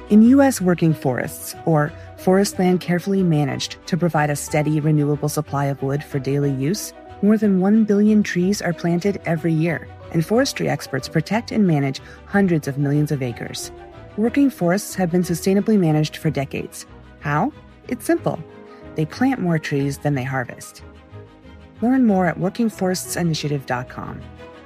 In U.S. working forests, or forest land carefully managed to provide a steady, renewable supply of wood for daily use, more than 1 billion trees are planted every year, and forestry experts protect and manage hundreds of millions of acres. Working forests have been sustainably managed for decades. How? It's simple. They plant more trees than they harvest. Learn more at workingforestsinitiative.com.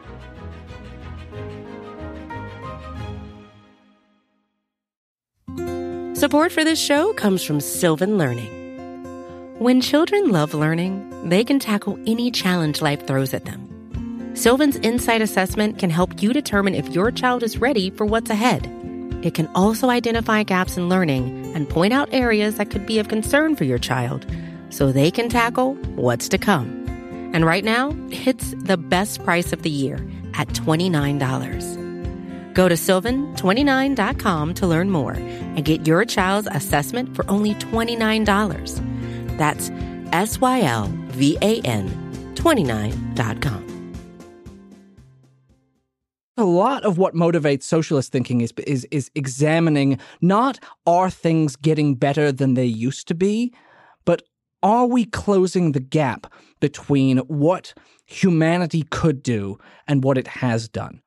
Support for this show comes from Sylvan Learning. When children love learning, they can tackle any challenge life throws at them. Sylvan's Insight Assessment can help you determine if your child is ready for what's ahead. It can also identify gaps in learning and point out areas that could be of concern for your child so they can tackle what's to come. And right now, it's the best price of the year at $29. Go to sylvan29.com to learn more and get your child's assessment for only $29. That's SYLVAN 29.com. A lot of what motivates socialist thinking is examining not are things getting better than they used to be, but are we closing the gap between what humanity could do and what it has done?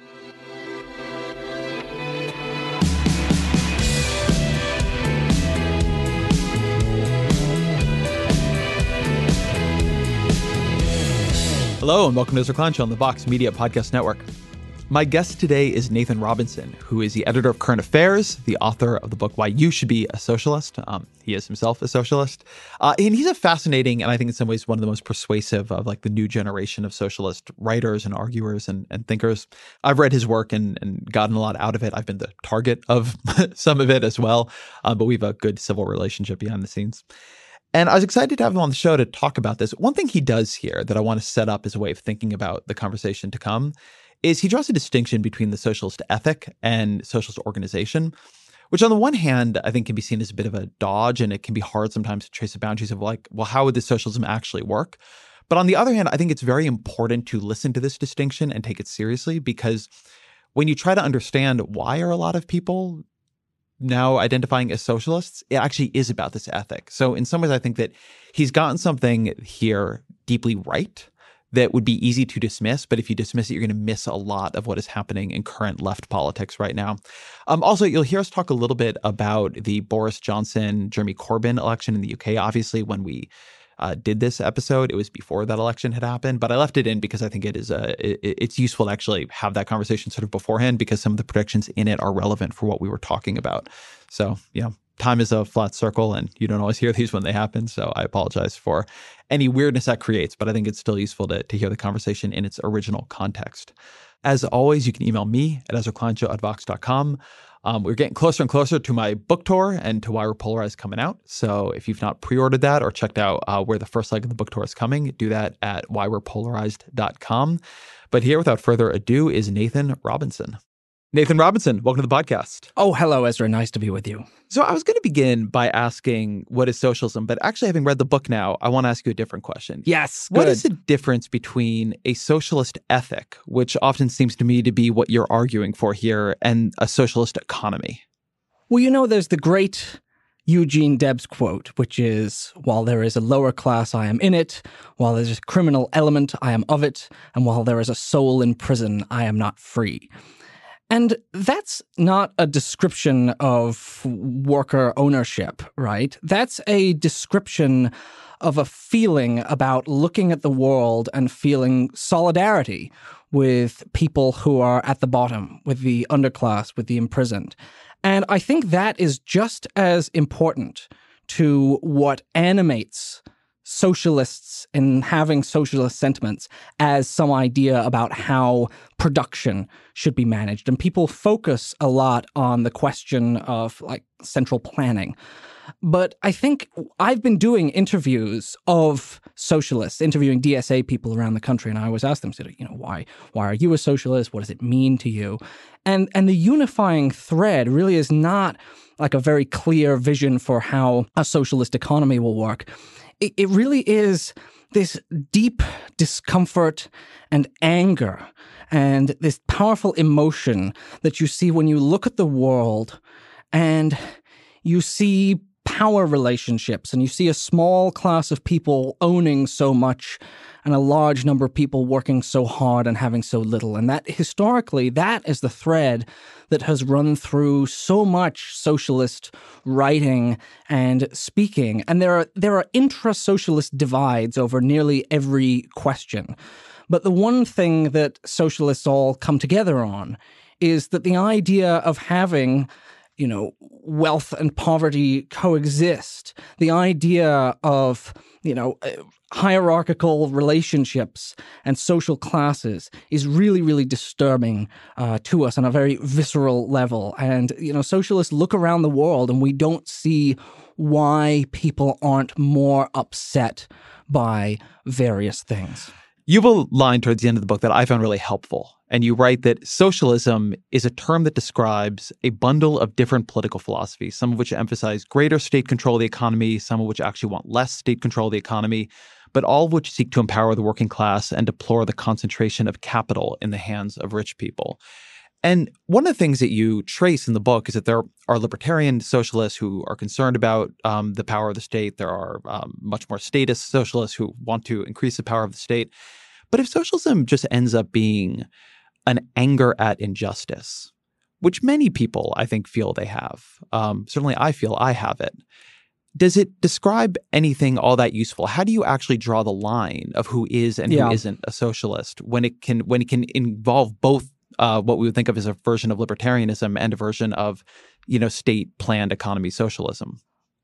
Hello, and welcome to Ezra Klein Show on the Vox Media Podcast Network. My guest today is Nathan Robinson, who is the editor of Current Affairs, the author of the book Why You Should Be a Socialist. He is himself a socialist. And he's a fascinating, and I think in some ways one of the most persuasive of like the new generation of socialist writers and arguers and thinkers. I've read his work and gotten a lot out of it. I've been the target of some of it as well, but we have a good civil relationship behind the scenes. And I was excited to have him on the show to talk about this. One thing he does here that I want to set up as a way of thinking about the conversation to come is he draws a distinction between the socialist ethic and socialist organization, which on the one hand, I think can be seen as a bit of a dodge, and it can be hard sometimes to trace the boundaries of like, well, how would this socialism actually work? But on the other hand, I think it's very important to listen to this distinction and take it seriously, because when you try to understand why are a lot of people now identifying as socialists, it actually is about this ethic. So in some ways, I think that he's gotten something here deeply right that would be easy to dismiss. But if you dismiss it, you're going to miss a lot of what is happening in current left politics right now. Also, you'll hear us talk a little bit about the Boris Johnson, Jeremy Corbyn election in the UK. Obviously, when we did this episode, it was before that election had happened, but I left it in because I think it's useful to actually have that conversation sort of beforehand, because some of the predictions in it are relevant for what we were talking about. So, time is a flat circle, and you don't always hear these when they happen. So I apologize for any weirdness that creates, but I think it's still useful to hear the conversation in its original context. As always, you can email me at EzraKleinShow@Vox.com. We're getting closer and closer to my book tour and to Why We're Polarized coming out. So if you've not pre-ordered that or checked out where the first leg of the book tour is coming, do that at whywe'repolarized.com. But here, without further ado, is Nathan Robinson. Nathan Robinson, welcome to the podcast. Oh, hello, Ezra. Nice to be with you. So I was going to begin by asking, what is socialism? But actually, having read the book now, I want to ask you a different question. Yes, good. What is the difference between a socialist ethic, which often seems to me to be what you're arguing for here, and a socialist economy? Well, there's the great Eugene Debs quote, which is, while there is a lower class, I am in it. While there's a criminal element, I am of it. And while there is a soul in prison, I am not free. And that's not a description of worker ownership, right? That's a description of a feeling about looking at the world and feeling solidarity with people who are at the bottom, with the underclass, with the imprisoned. And I think that is just as important to what animates socialists and having socialist sentiments as some idea about how production should be managed. And people focus a lot on the question of like central planning. But I think I've been doing interviews of socialists, interviewing DSA people around the country, and I always ask them, why are you a socialist? What does it mean to you? And the unifying thread really is not like a very clear vision for how a socialist economy will work. It really is this deep discomfort and anger and this powerful emotion that you see when you look at the world and you see power relationships, and you see a small class of people owning so much and a large number of people working so hard and having so little. And that historically, that is the thread that has run through so much socialist writing and speaking. And there are intra-socialist divides over nearly every question. But the one thing that socialists all come together on is that the idea of having wealth and poverty coexist, the idea of, hierarchical relationships and social classes is really, really disturbing to us on a very visceral level. And, socialists look around the world and we don't see why people aren't more upset by various things. You have a line towards the end of the book that I found really helpful. And you write that socialism is a term that describes a bundle of different political philosophies, some of which emphasize greater state control of the economy, some of which actually want less state control of the economy, but all of which seek to empower the working class and deplore the concentration of capital in the hands of rich people. And one of the things that you trace in the book is that there are libertarian socialists who are concerned about the power of the state. There are much more statist socialists who want to increase the power of the state. But if socialism just ends up being an anger at injustice, which many people, I think, feel they have, certainly I feel I have it, does it describe anything all that useful? How do you actually draw the line of who is and who isn't a socialist when it can involve both what we would think of as a version of libertarianism and a version of, state-planned economy socialism?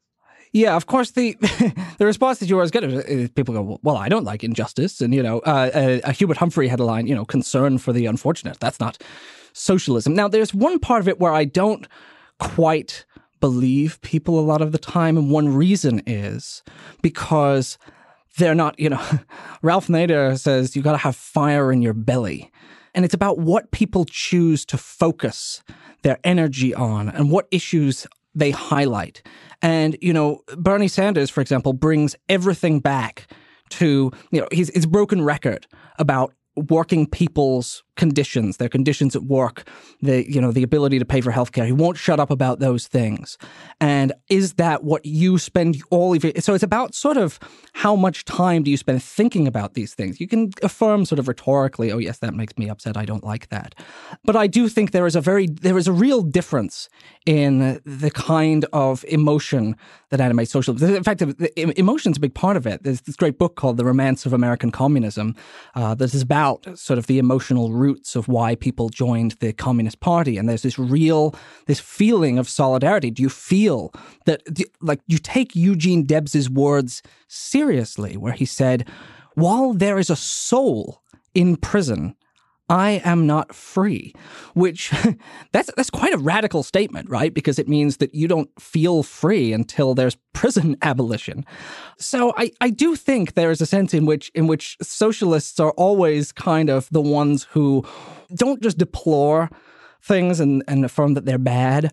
Yeah, of course, the response that you always get is people go, well, I don't like injustice. And, Hubert Humphrey had a line, concern for the unfortunate. That's not socialism. Now, there's one part of it where I don't quite believe people a lot of the time. And one reason is because they're not, Ralph Nader says you got to have fire in your belly. And it's about what people choose to focus their energy on and what issues they highlight. And, Bernie Sanders, for example, brings everything back to, his broken record about working people's conditions, their conditions at work, the ability to pay for healthcare. He won't shut up about those things. And is that what you spend all of it? So it's about sort of how much time do you spend thinking about these things? You can affirm sort of rhetorically, oh yes, that makes me upset. I don't like that. But I do think there is a real difference in the kind of emotion that animates socialism. In fact, emotion's a big part of it. There's this great book called The Romance of American Communism that is about sort of the emotional roots of why people joined the Communist Party. And there's this feeling of solidarity. Do you feel that, you take Eugene Debs's words seriously, where he said, while there is a soul in prison, I am not free, which that's quite a radical statement, right? Because it means that you don't feel free until there's prison abolition. So I do think there is a sense in which socialists are always kind of the ones who don't just deplore things and affirm that they're bad,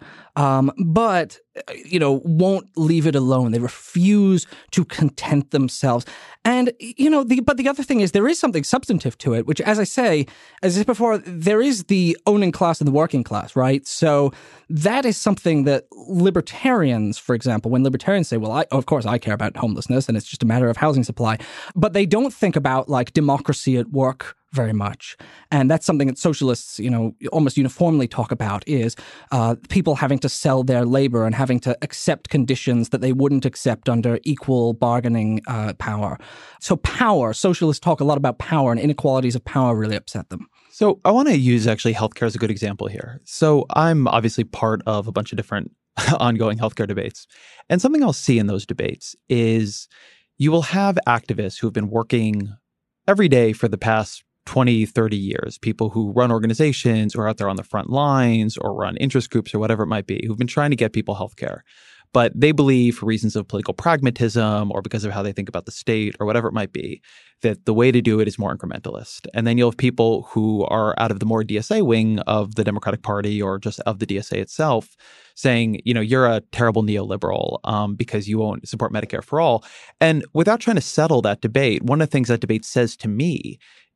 but won't leave it alone. They refuse to content themselves. And but the other thing is there is something substantive to it, which, as I said before, there is the owning class and the working class, right? So that is something that libertarians, for example, when libertarians say, well, of course I care about homelessness and it's just a matter of housing supply, but they don't think about democracy at work very much. And that's something that socialists, almost uniformly talk about is people having to sell their labor and having to accept conditions that they wouldn't accept under equal bargaining power. So socialists talk a lot about power, and inequalities of power really upset them. So I want to use actually healthcare as a good example here. So I'm obviously part of a bunch of different ongoing healthcare debates. And something I'll see in those debates is you will have activists who have been working every day for the past 20, 30 years, people who run organizations or are out there on the front lines or run interest groups or whatever it might be, who've been trying to get people healthcare. But they believe, for reasons of political pragmatism or because of how they think about the state or whatever it might be, that the way to do it is more incrementalist. And then you'll have people who are out of the more DSA wing of the Democratic Party or just of the DSA itself saying, you're a terrible neoliberal because you won't support Medicare for all. And without trying to settle that debate, one of the things that debate says to me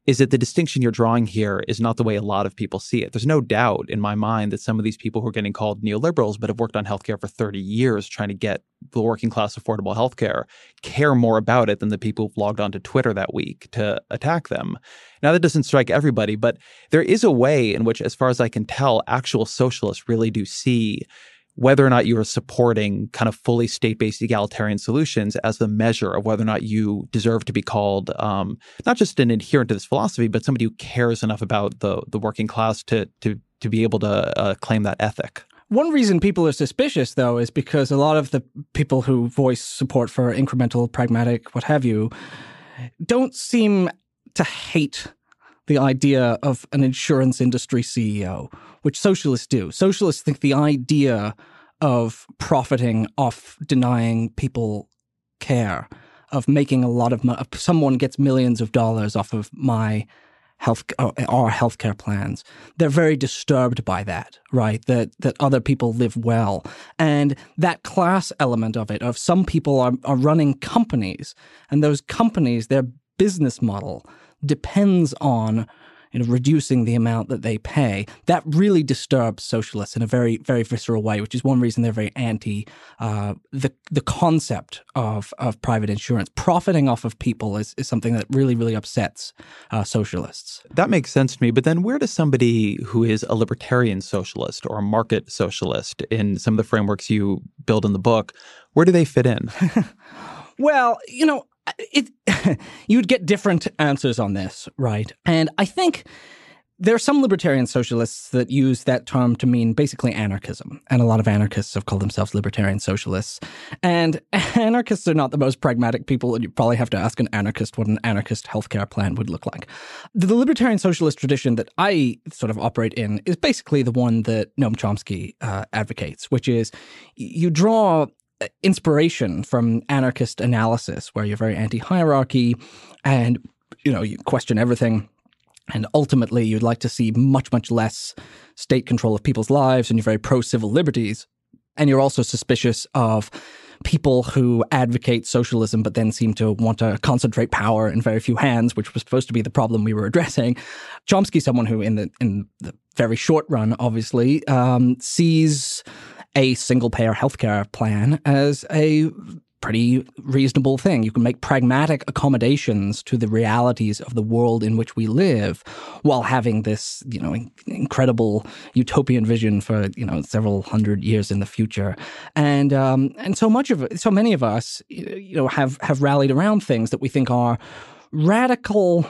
is that the distinction you're drawing here is not the way a lot of people see it. There's no doubt in my mind that some of these people who are getting called neoliberals but have worked on healthcare for 30 years trying to get the working class affordable healthcare care more about it than the people who've logged onto Twitter that week to attack them. Now, that doesn't strike everybody, but there is a way in which, as far as I can tell, actual socialists really do see whether or not you are supporting kind of fully state-based egalitarian solutions as the measure of whether or not you deserve to be called not just an adherent to this philosophy, but somebody who cares enough about the working class to be able to claim that ethic. One reason people are suspicious, though, is because a lot of the people who voice support for incremental, pragmatic, what have you, don't seem to hate the idea of an insurance industry CEO, which socialists do. Socialists think the idea of profiting off denying people care, of making a lot of money, someone gets millions of dollars off of our healthcare plans. They're very disturbed by that, right? That other people live well. And that class element of it, of some people are running companies, and those companies, their business model depends on reducing the amount that they pay. That really disturbs socialists in a very, very visceral way, which is one reason they're very anti the concept of private insurance. Profiting off of people is something that really, really upsets socialists. That makes sense to me. But then where does somebody who is a libertarian socialist or a market socialist in some of the frameworks you build in the book, where do they fit in? Well, you'd get different answers on this, right? And I think there are some libertarian socialists that use that term to mean basically anarchism. And a lot of anarchists have called themselves libertarian socialists. And anarchists are not the most pragmatic people, and you probably have to ask an anarchist what an anarchist healthcare plan would look like. The libertarian socialist tradition that I sort of operate in is basically the one that Noam Chomsky advocates, which is you draw inspiration from anarchist analysis, where you're very anti-hierarchy and, you question everything. And ultimately, you'd like to see much, much less state control of people's lives, and you're very pro-civil liberties. And you're also suspicious of people who advocate socialism but then seem to want to concentrate power in very few hands, which was supposed to be the problem we were addressing. Chomsky's someone who, in the very short run, obviously, sees a single-payer healthcare plan as a pretty reasonable thing. You can make pragmatic accommodations to the realities of the world in which we live while having this, incredible utopian vision for, several hundred years in the future. And so many of us, have rallied around things that we think are radical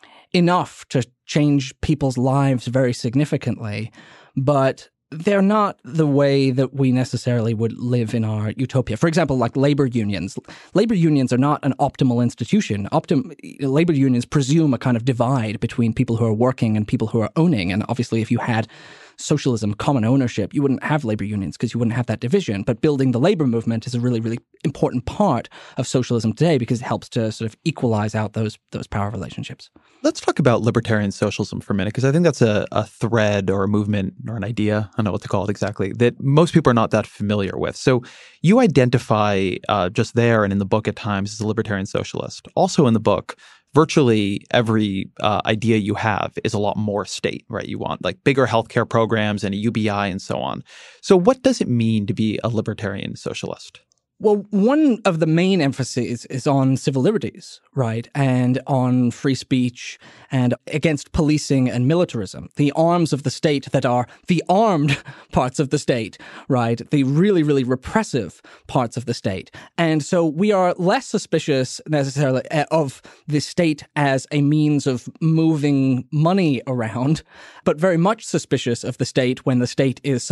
enough to change people's lives very significantly, but they're not the way that we necessarily would live in our utopia. For example, like labor unions. Labor unions are not an optimal institution. Labor unions presume a kind of divide between people who are working and people who are owning. And obviously, if you had socialism, common ownership, you wouldn't have labor unions because you wouldn't have that division. But building the labor movement is a really, really important part of socialism today because it helps to sort of equalize out those power relationships. Let's talk about libertarian socialism for a minute, because I think that's a thread or a movement or an idea, I don't know what to call it exactly, that most people are not that familiar with. So you identify just there and in the book at times as a libertarian socialist. Also in the book, virtually every idea you have is a lot more state, right? You want like bigger healthcare programs and a UBI and so on. So what does it mean to be a libertarian socialist? Well, one of the main emphases is on civil liberties, right? And on free speech and against policing and militarism, the arms of the state that are the armed parts of the state, right? The really, really repressive parts of the state. And so we are less suspicious necessarily of the state as a means of moving money around, but very much suspicious of the state when the state is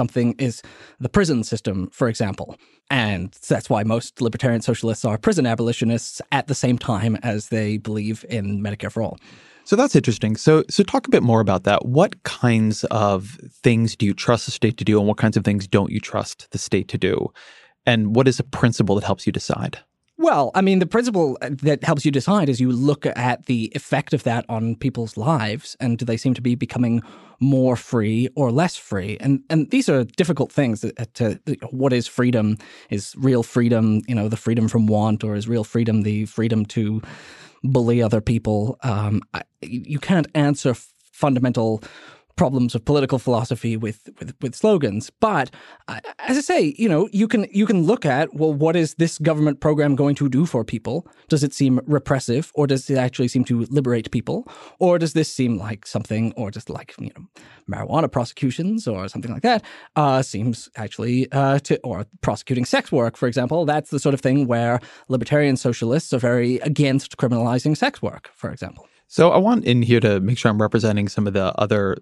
the prison system, for example. And that's why most libertarian socialists are prison abolitionists at the same time as they believe in Medicare for all. So that's interesting. So talk a bit more about that. What kinds of things do you trust the state to do, and what kinds of things don't you trust the state to do? And what is a principle that helps you decide? Well, I mean, the principle that helps you decide is you look at the effect of that on people's lives, and do they seem to be becoming more free or less free? And these are difficult things. What is freedom? Is real freedom, the freedom from want, or is real freedom the freedom to bully other people. You can't answer fundamental problems of political philosophy with slogans. But as I say, you can look at, well, what is this government program going to do for people? Does it seem repressive, or does it actually seem to liberate people? Or does this seem like something, or just like, marijuana prosecutions or something like that, seems actually or prosecuting sex work, for example. That's the sort of thing where libertarian socialists are very against criminalizing sex work, for example. So I want in here to make sure I'm representing some of the other,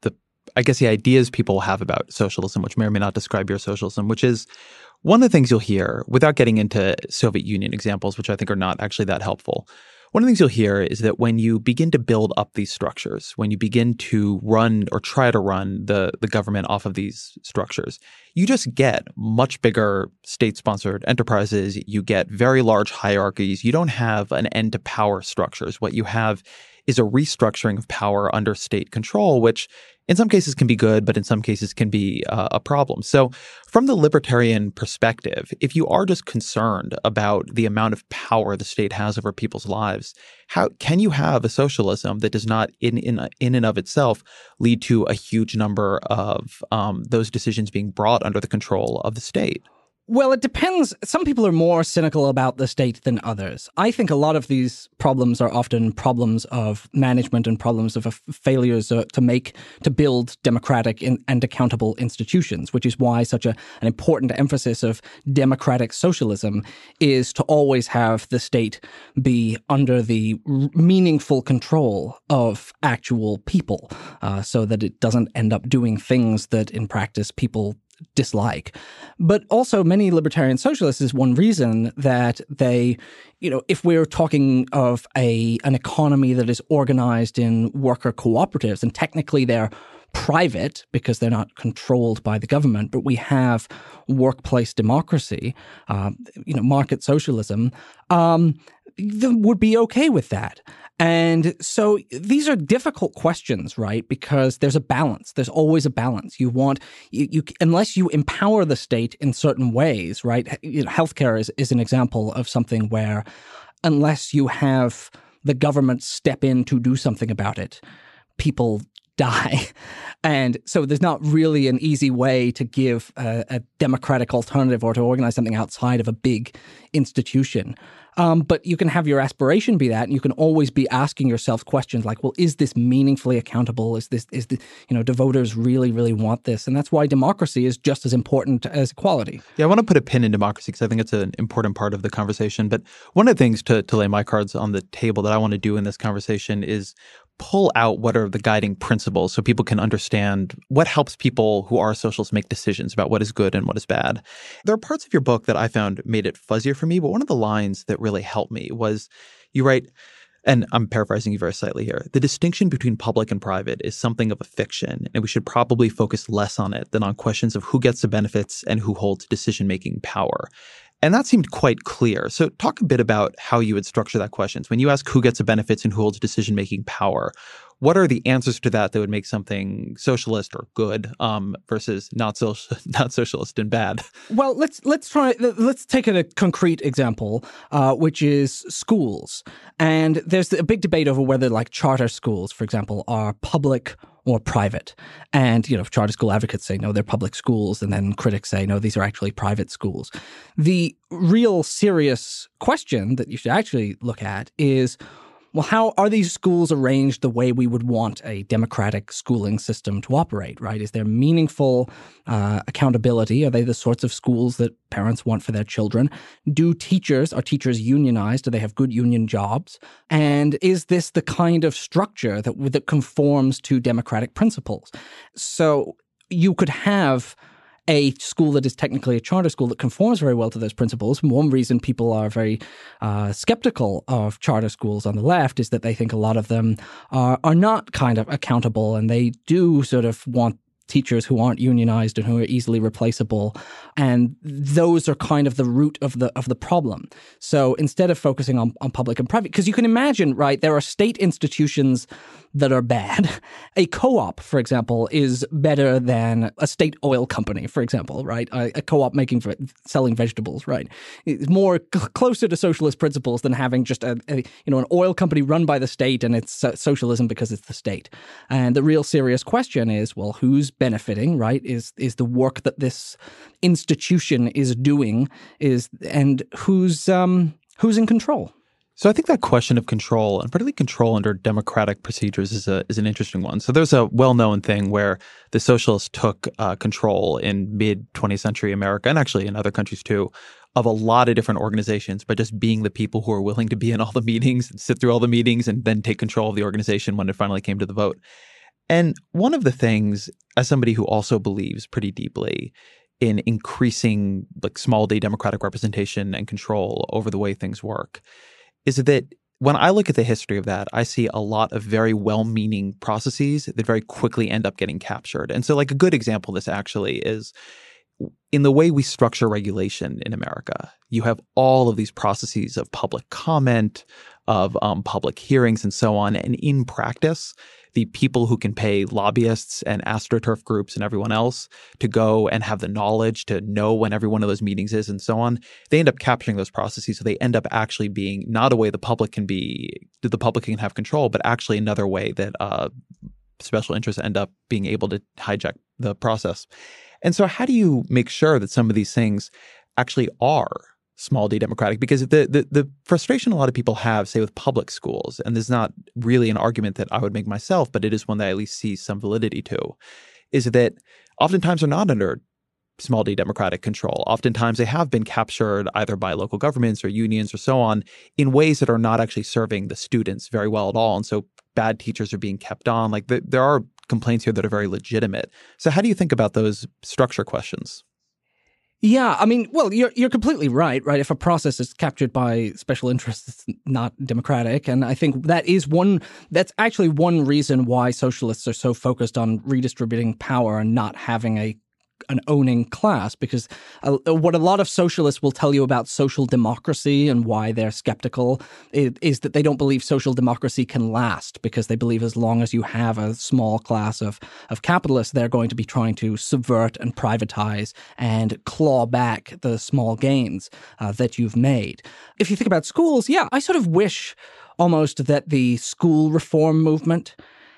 I guess the ideas people have about socialism, which may or may not describe your socialism, which is one of the things you'll hear, without getting into Soviet Union examples, which I think are not actually that helpful. One of the things you'll hear is that when you begin to build up these structures, when you begin to run or try to run the government off of these structures, you just get much bigger state-sponsored enterprises. You get very large hierarchies. You don't have an end to power structures. What you have is a restructuring of power under state control, which in some cases can be good, but in some cases can be a problem. So from the libertarian perspective, if you are just concerned about the amount of power the state has over people's lives, how can you have a socialism that does not in and of itself lead to a huge number of those decisions being brought under the control of the state? Well, it depends. Some people are more cynical about the state than others. I think a lot of these problems are often problems of management and problems of failures to build democratic and accountable institutions, which is why such an important emphasis of democratic socialism is to always have the state be under the meaningful control of actual people, so that it doesn't end up doing things that in practice people dislike. But also many libertarian socialists is one reason that they, if we're talking of an economy that is organized in worker cooperatives, and technically they're private because they're not controlled by the government, but we have workplace democracy, market socialism, would be okay with that. And so these are difficult questions, right? Because there's a balance. There's always a balance. You want, unless you empower the state in certain ways, right? Healthcare is an example of something where unless you have the government step in to do something about it, people die. And so there's not really an easy way to give a democratic alternative or to organize something outside of a big institution. But you can have your aspiration be that, and you can always be asking yourself questions like, well, is this meaningfully accountable? Do voters really, really want this? And that's why democracy is just as important as equality. Yeah, I want to put a pin in democracy because I think it's an important part of the conversation. But one of the things to lay my cards on the table that I want to do in this conversation is pull out what are the guiding principles so people can understand what helps people who are socialists make decisions about what is good and what is bad. There are parts of your book that I found made it fuzzier for me, but one of the lines that really helped me was you write, and I'm paraphrasing you very slightly here, the distinction between public and private is something of a fiction, and we should probably focus less on it than on questions of who gets the benefits and who holds decision-making power. And that seemed quite clear. So talk a bit about how you would structure that question. When you ask who gets the benefits and who holds decision-making power, what are the answers to that would make something socialist or good versus not socialist and bad? Well, let's take a concrete example, which is schools. And there's a big debate over whether charter schools, for example, are public or private. And, charter school advocates say, no, they're public schools. And then critics say, no, these are actually private schools. The real serious question that you should actually look at is, well, how are these schools arranged the way we would want a democratic schooling system to operate, right? Is there meaningful accountability? Are they the sorts of schools that parents want for their children? Are teachers unionized? Do they have good union jobs? And is this the kind of structure that conforms to democratic principles? So you could have a school that is technically a charter school that conforms very well to those principles. One reason people are very skeptical of charter schools on the left is that they think a lot of them are not kind of accountable, and they do sort of want teachers who aren't unionized and who are easily replaceable. And those are kind of the root of the problem. So instead of focusing on public and private, because you can imagine, right, there are state institutions that are bad. A co-op, for example, is better than a state oil company, for example, right? A co-op selling vegetables, right? It's more closer to socialist principles than having just an oil company run by the state and it's socialism because it's the state. And the real serious question is, well, who's benefiting, right? Is the work that this institution is doing and who's in control? So I think that question of control, and particularly control under democratic procedures, is an interesting one. So there's a well-known thing where the socialists took control in mid-20th century America, and actually in other countries too, of a lot of different organizations by just being the people who are willing to be in all the meetings and sit through all the meetings and then take control of the organization when it finally came to the vote. And one of the things, as somebody who also believes pretty deeply in increasing small d democratic representation and control over the way things work, is that when I look at the history of that, I see a lot of very well-meaning processes that very quickly end up getting captured. And so a good example of this actually is in the way we structure regulation in America. You have all of these processes of public comment, of public hearings and so on. And in practice, the people who can pay lobbyists and AstroTurf groups and everyone else to go and have the knowledge to know when every one of those meetings is and so on, they end up capturing those processes. So they end up actually being not a way the public can have control, but actually another way that special interests end up being able to hijack the process. And so how do you make sure that some of these things actually are small d democratic? Because the frustration a lot of people have, say, with public schools, and this is not really an argument that I would make myself, but it is one that I at least see some validity to, is that oftentimes they're not under small d democratic control. Oftentimes they have been captured either by local governments or unions or so on in ways that are not actually serving the students very well at all. And so bad teachers are being kept on. There are complaints here that are very legitimate. So how do you think about those structure questions? Yeah, I mean, well, you're completely right? If a process is captured by special interests, it's not democratic. And I think that's actually one reason why socialists are so focused on redistributing power and not having an owning class, because what a lot of socialists will tell you about social democracy and why they're skeptical is that they don't believe social democracy can last, because they believe as long as you have a small class of capitalists, they're going to be trying to subvert and privatize and claw back the small gains that you've made. If you think about schools, yeah, I sort of wish almost that the school reform movement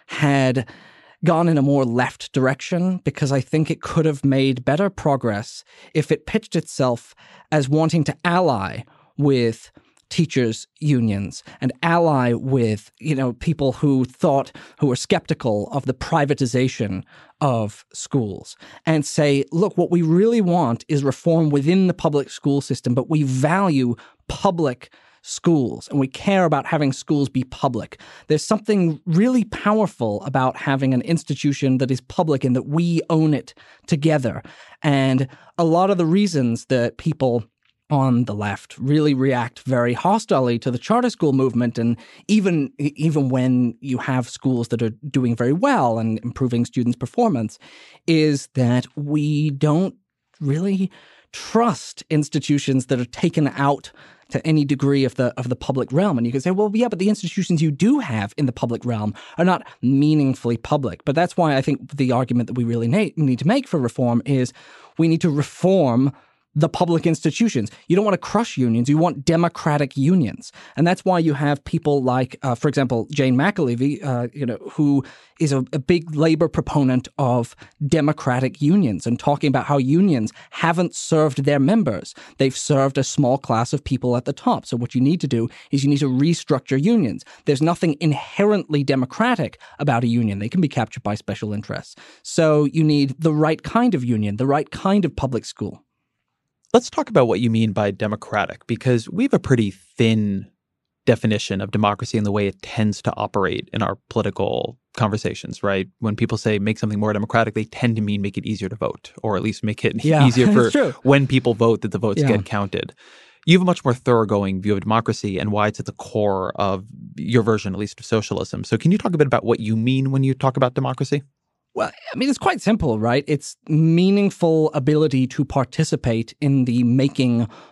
had gone in a more left direction, because I think it could have made better progress if it pitched itself as wanting to ally with teachers' unions and ally with, people who were skeptical of the privatization of schools, and say, look, what we really want is reform within the public school system, but we value public schools, and we care about having schools be public. There's something really powerful about having an institution that is public and that we own it together. And a lot of the reasons that people on the left really react very hostilely to the charter school movement, and even when you have schools that are doing very well and improving students' performance, is that we don't really trust institutions that are taken out to any degree of the public realm. And you can say, well, yeah, but the institutions you do have in the public realm are not meaningfully public. But that's why I think the argument that we really need to make for reform is we need to reform the public institutions. You don't want to crush unions. You want democratic unions. And that's why you have people like, for example, Jane McAlevey, who is a big labor proponent of democratic unions and talking about how unions haven't served their members. They've served a small class of people at the top. So what you need to do is you need to restructure unions. There's nothing inherently democratic about a union. They can be captured by special interests. So you need the right kind of union, the right kind of public school. Let's talk about what you mean by democratic, because we have a pretty thin definition of democracy and the way it tends to operate in our political conversations, right? When people say make something more democratic, they tend to mean make it easier to vote, or at least make it easier for when people vote that the votes get counted. You have a much more thoroughgoing view of democracy and why it's at the core of your version, at least, of socialism. So can you talk a bit about what you mean when you talk about democracy? Well, I mean, it's quite simple, right? It's meaningful ability to participate in the making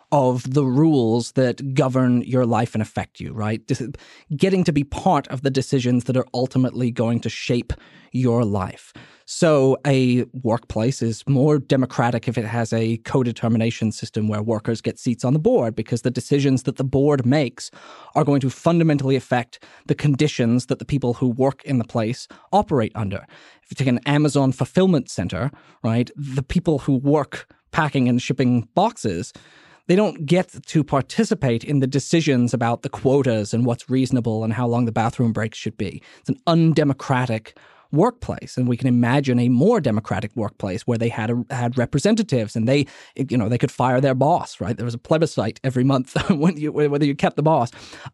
of the rules that govern your life and affect you, right? Getting to be part of the decisions that are ultimately going to shape your life. So a workplace is more democratic if it has a co-determination system where workers get seats on the board, because the decisions that the board makes are going to fundamentally affect the conditions that the people who work in the place operate under. If you take an Amazon fulfillment center, right, the people who work packing and shipping boxes, they don't get to participate in the decisions about the quotas and what's reasonable and how long the bathroom breaks should be. It's an undemocratic workplace, and we can imagine a more democratic workplace where they had representatives, and they could fire their boss. Right, there was a plebiscite every month whether you kept the boss,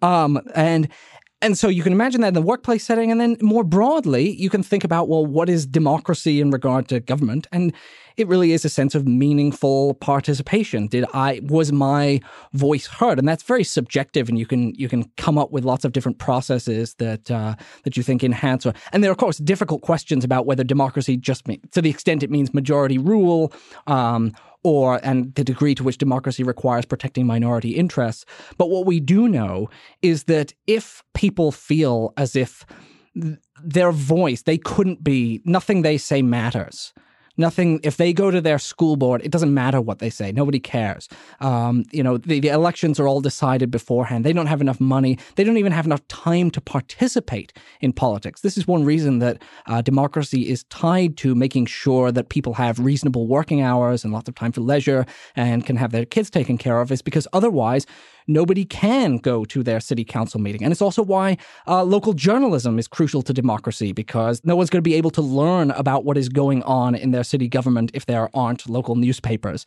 and so you can imagine that in the workplace setting, and then more broadly, you can think about, well, what is democracy in regard to government? And it really is a sense of meaningful participation. Was my voice heard? And that's very subjective, and you can come up with lots of different processes that you think enhance. And there are, of course, difficult questions about whether democracy just to the extent it means majority rule, and the degree to which democracy requires protecting minority interests. But what we do know is that if people feel as if their voice, nothing they say matters. Nothing, if they go to their school board, it doesn't matter what they say. Nobody cares. The elections are all decided beforehand. They don't have enough money. They don't even have enough time to participate in politics. This is one reason that democracy is tied to making sure that people have reasonable working hours and lots of time for leisure and can have their kids taken care of, is because otherwise nobody can go to their city council meeting. And it's also why local journalism is crucial to democracy, because no one's going to be able to learn about what is going on in their city government if there aren't local newspapers.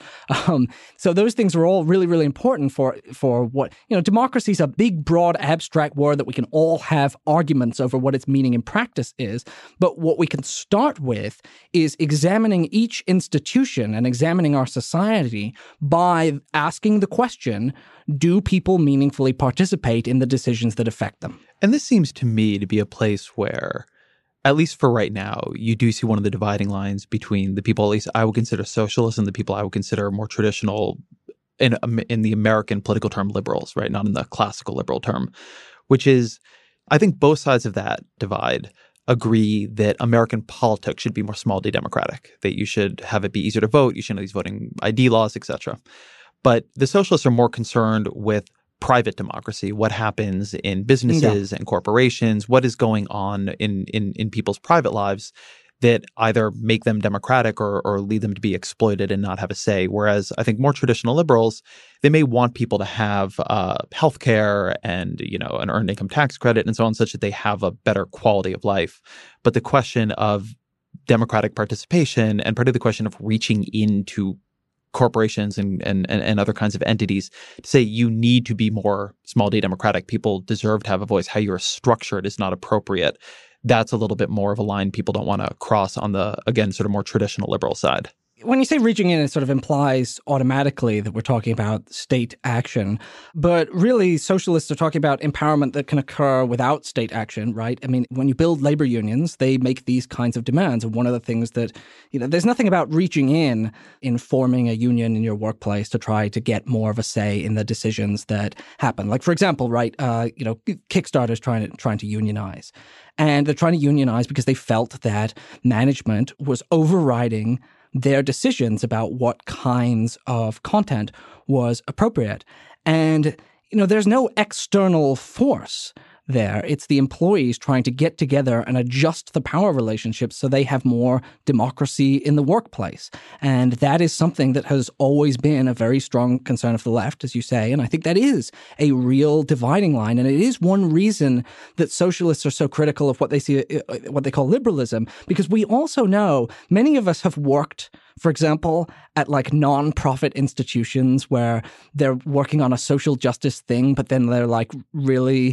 So those things are all really, really important for what, democracy is a big, broad, abstract word that we can all have arguments over what its meaning in practice is. But what we can start with is examining each institution and examining our society by asking the question, do people meaningfully participate in the decisions that affect them? And this seems to me to be a place where, at least for right now, you do see one of the dividing lines between the people, at least I would consider socialists, and the people I would consider more traditional, in the American political term, liberals, right? Not in the classical liberal term, which is, I think both sides of that divide agree that American politics should be more small d democratic, that you should have it be easier to vote, you should have these voting ID laws, etc. But the socialists are more concerned with private democracy, what happens in businesses and corporations, what is going on in people's private lives that either make them democratic or lead them to be exploited and not have a say. Whereas I think more traditional liberals, they may want people to have health care and, an earned income tax credit and so on, such that they have a better quality of life. But the question of democratic participation, and particularly the question of reaching into corporations and other kinds of entities, to say you need to be more small d democratic, people deserve to have a voice, how you're structured is not appropriate. That's a little bit more of a line people don't want to cross on the, again, sort of more traditional liberal side. When you say reaching in, it sort of implies automatically that we're talking about state action. But really, socialists are talking about empowerment that can occur without state action, right? I mean, when you build labor unions, they make these kinds of demands. And one of the things that, there's nothing about reaching in forming a union in your workplace to try to get more of a say in the decisions that happen. Like, for example, right, Kickstarter's trying to unionize. And they're trying to unionize because they felt that management was overriding their decisions about what kinds of content was appropriate. And, there's no external force there. It's the employees trying to get together and adjust the power relationships so they have more democracy in the workplace. And that is something that has always been a very strong concern of the left, as you say. And I think that is a real dividing line. And it is one reason that socialists are so critical of what they call liberalism, because we also know many of us have worked, for example, at like nonprofit institutions where they're working on a social justice thing, but then they're like really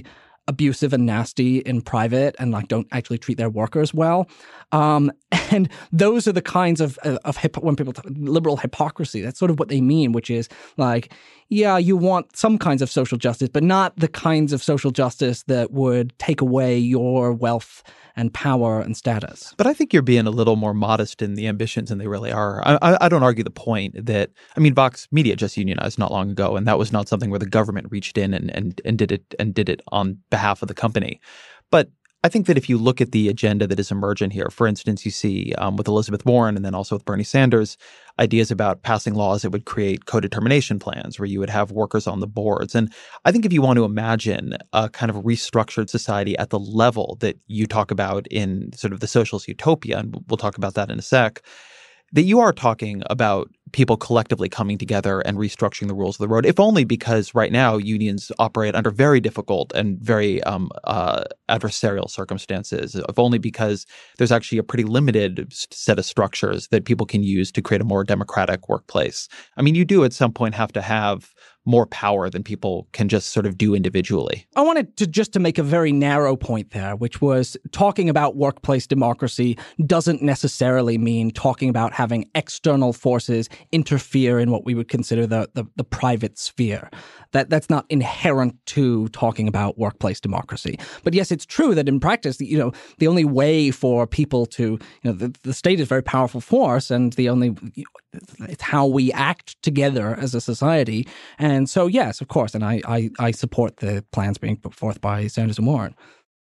abusive and nasty in private and like don't actually treat their workers well. And those are the kinds of when people talk liberal hypocrisy, that's sort of what they mean, which is like, yeah, you want some kinds of social justice, but not the kinds of social justice that would take away your wealth and power and status. But I think you're being a little more modest in the ambitions than they really are. I don't argue the point that, I mean, Vox Media just unionized not long ago, and that was not something where the government reached in and did it on behalf of the company. But I think that if you look at the agenda that is emergent here, for instance, you see with Elizabeth Warren and then also with Bernie Sanders, ideas about passing laws that would create co-determination plans where you would have workers on the boards. And I think if you want to imagine a kind of restructured society at the level that you talk about in sort of the socialist utopia, and we'll talk about that in a sec, that you are talking about people collectively coming together and restructuring the rules of the road, if only because right now unions operate under very difficult and very adversarial circumstances, if only because there's actually a pretty limited set of structures that people can use to create a more democratic workplace. I mean, you do at some point have to have more power than people can just sort of do individually. I wanted to make a very narrow point there, which was talking about workplace democracy doesn't necessarily mean talking about having external forces interfere in what we would consider the private sphere. That's not inherent to talking about workplace democracy. But yes, it's true that in practice, the only way for people to, the state is a very powerful force, and it's how we act together as a society. And so, yes, of course, and I support the plans being put forth by Sanders and Warren.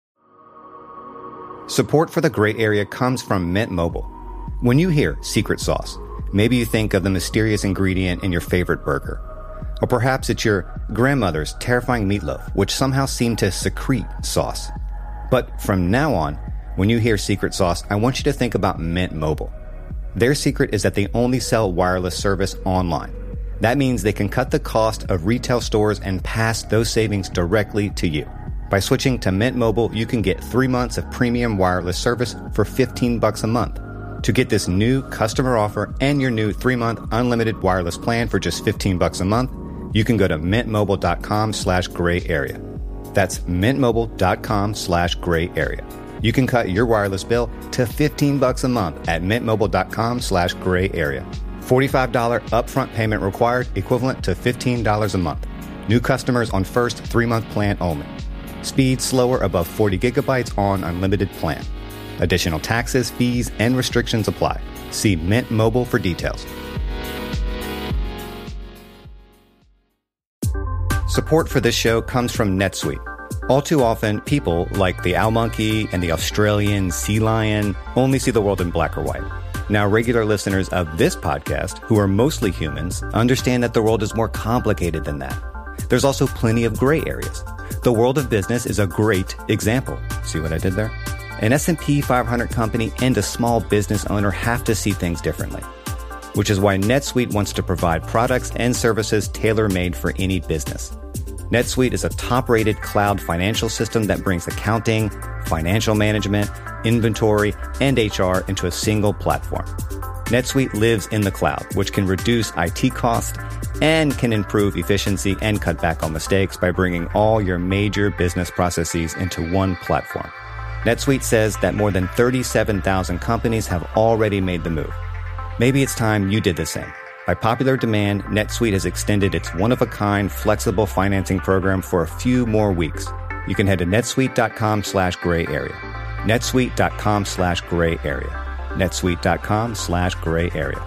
Support for the Gray Area comes from Mint Mobile. When you hear secret sauce, maybe you think of the mysterious ingredient in your favorite burger. Or perhaps it's your grandmother's terrifying meatloaf, which somehow seemed to secrete sauce. But from now on, when you hear secret sauce, I want you to think about Mint Mobile. Their secret is that they only sell wireless service online. That means they can cut the cost of retail stores and pass those savings directly to you. By switching to Mint Mobile, you can get 3 months of premium wireless service for $15 a month. To get this new customer offer and your new 3-month unlimited wireless plan for just $15 a month, you can go to mintmobile.com/gray area. That's mintmobile.com/gray area. You can cut your wireless bill to $15 a month at mintmobile.com/gray area. $45 upfront payment required, equivalent to $15 a month. New customers on first 3-month plan only. Speed slower above 40 gigabytes on unlimited plan. Additional taxes, fees, and restrictions apply. See Mint Mobile for details. Support for this show comes from NetSuite. All too often, people like the owl monkey and the Australian sea lion only see the world in black or white. Now, regular listeners of this podcast, who are mostly humans, understand that the world is more complicated than that. There's also plenty of gray areas. The world of business is a great example. See what I did there? An S&P 500 company and a small business owner have to see things differently, which is why NetSuite wants to provide products and services tailor-made for any business. NetSuite is a top-rated cloud financial system that brings accounting, financial management, inventory, and HR into a single platform. NetSuite lives in the cloud, which can reduce IT costs and can improve efficiency and cut back on mistakes by bringing all your major business processes into one platform. NetSuite says that more than 37,000 companies have already made the move. Maybe it's time you did the same. By popular demand, NetSuite has extended its one-of-a-kind flexible financing program for a few more weeks. You can head to netsuite.com/gray area. netsuite.com/gray area. netsuite.com/gray area.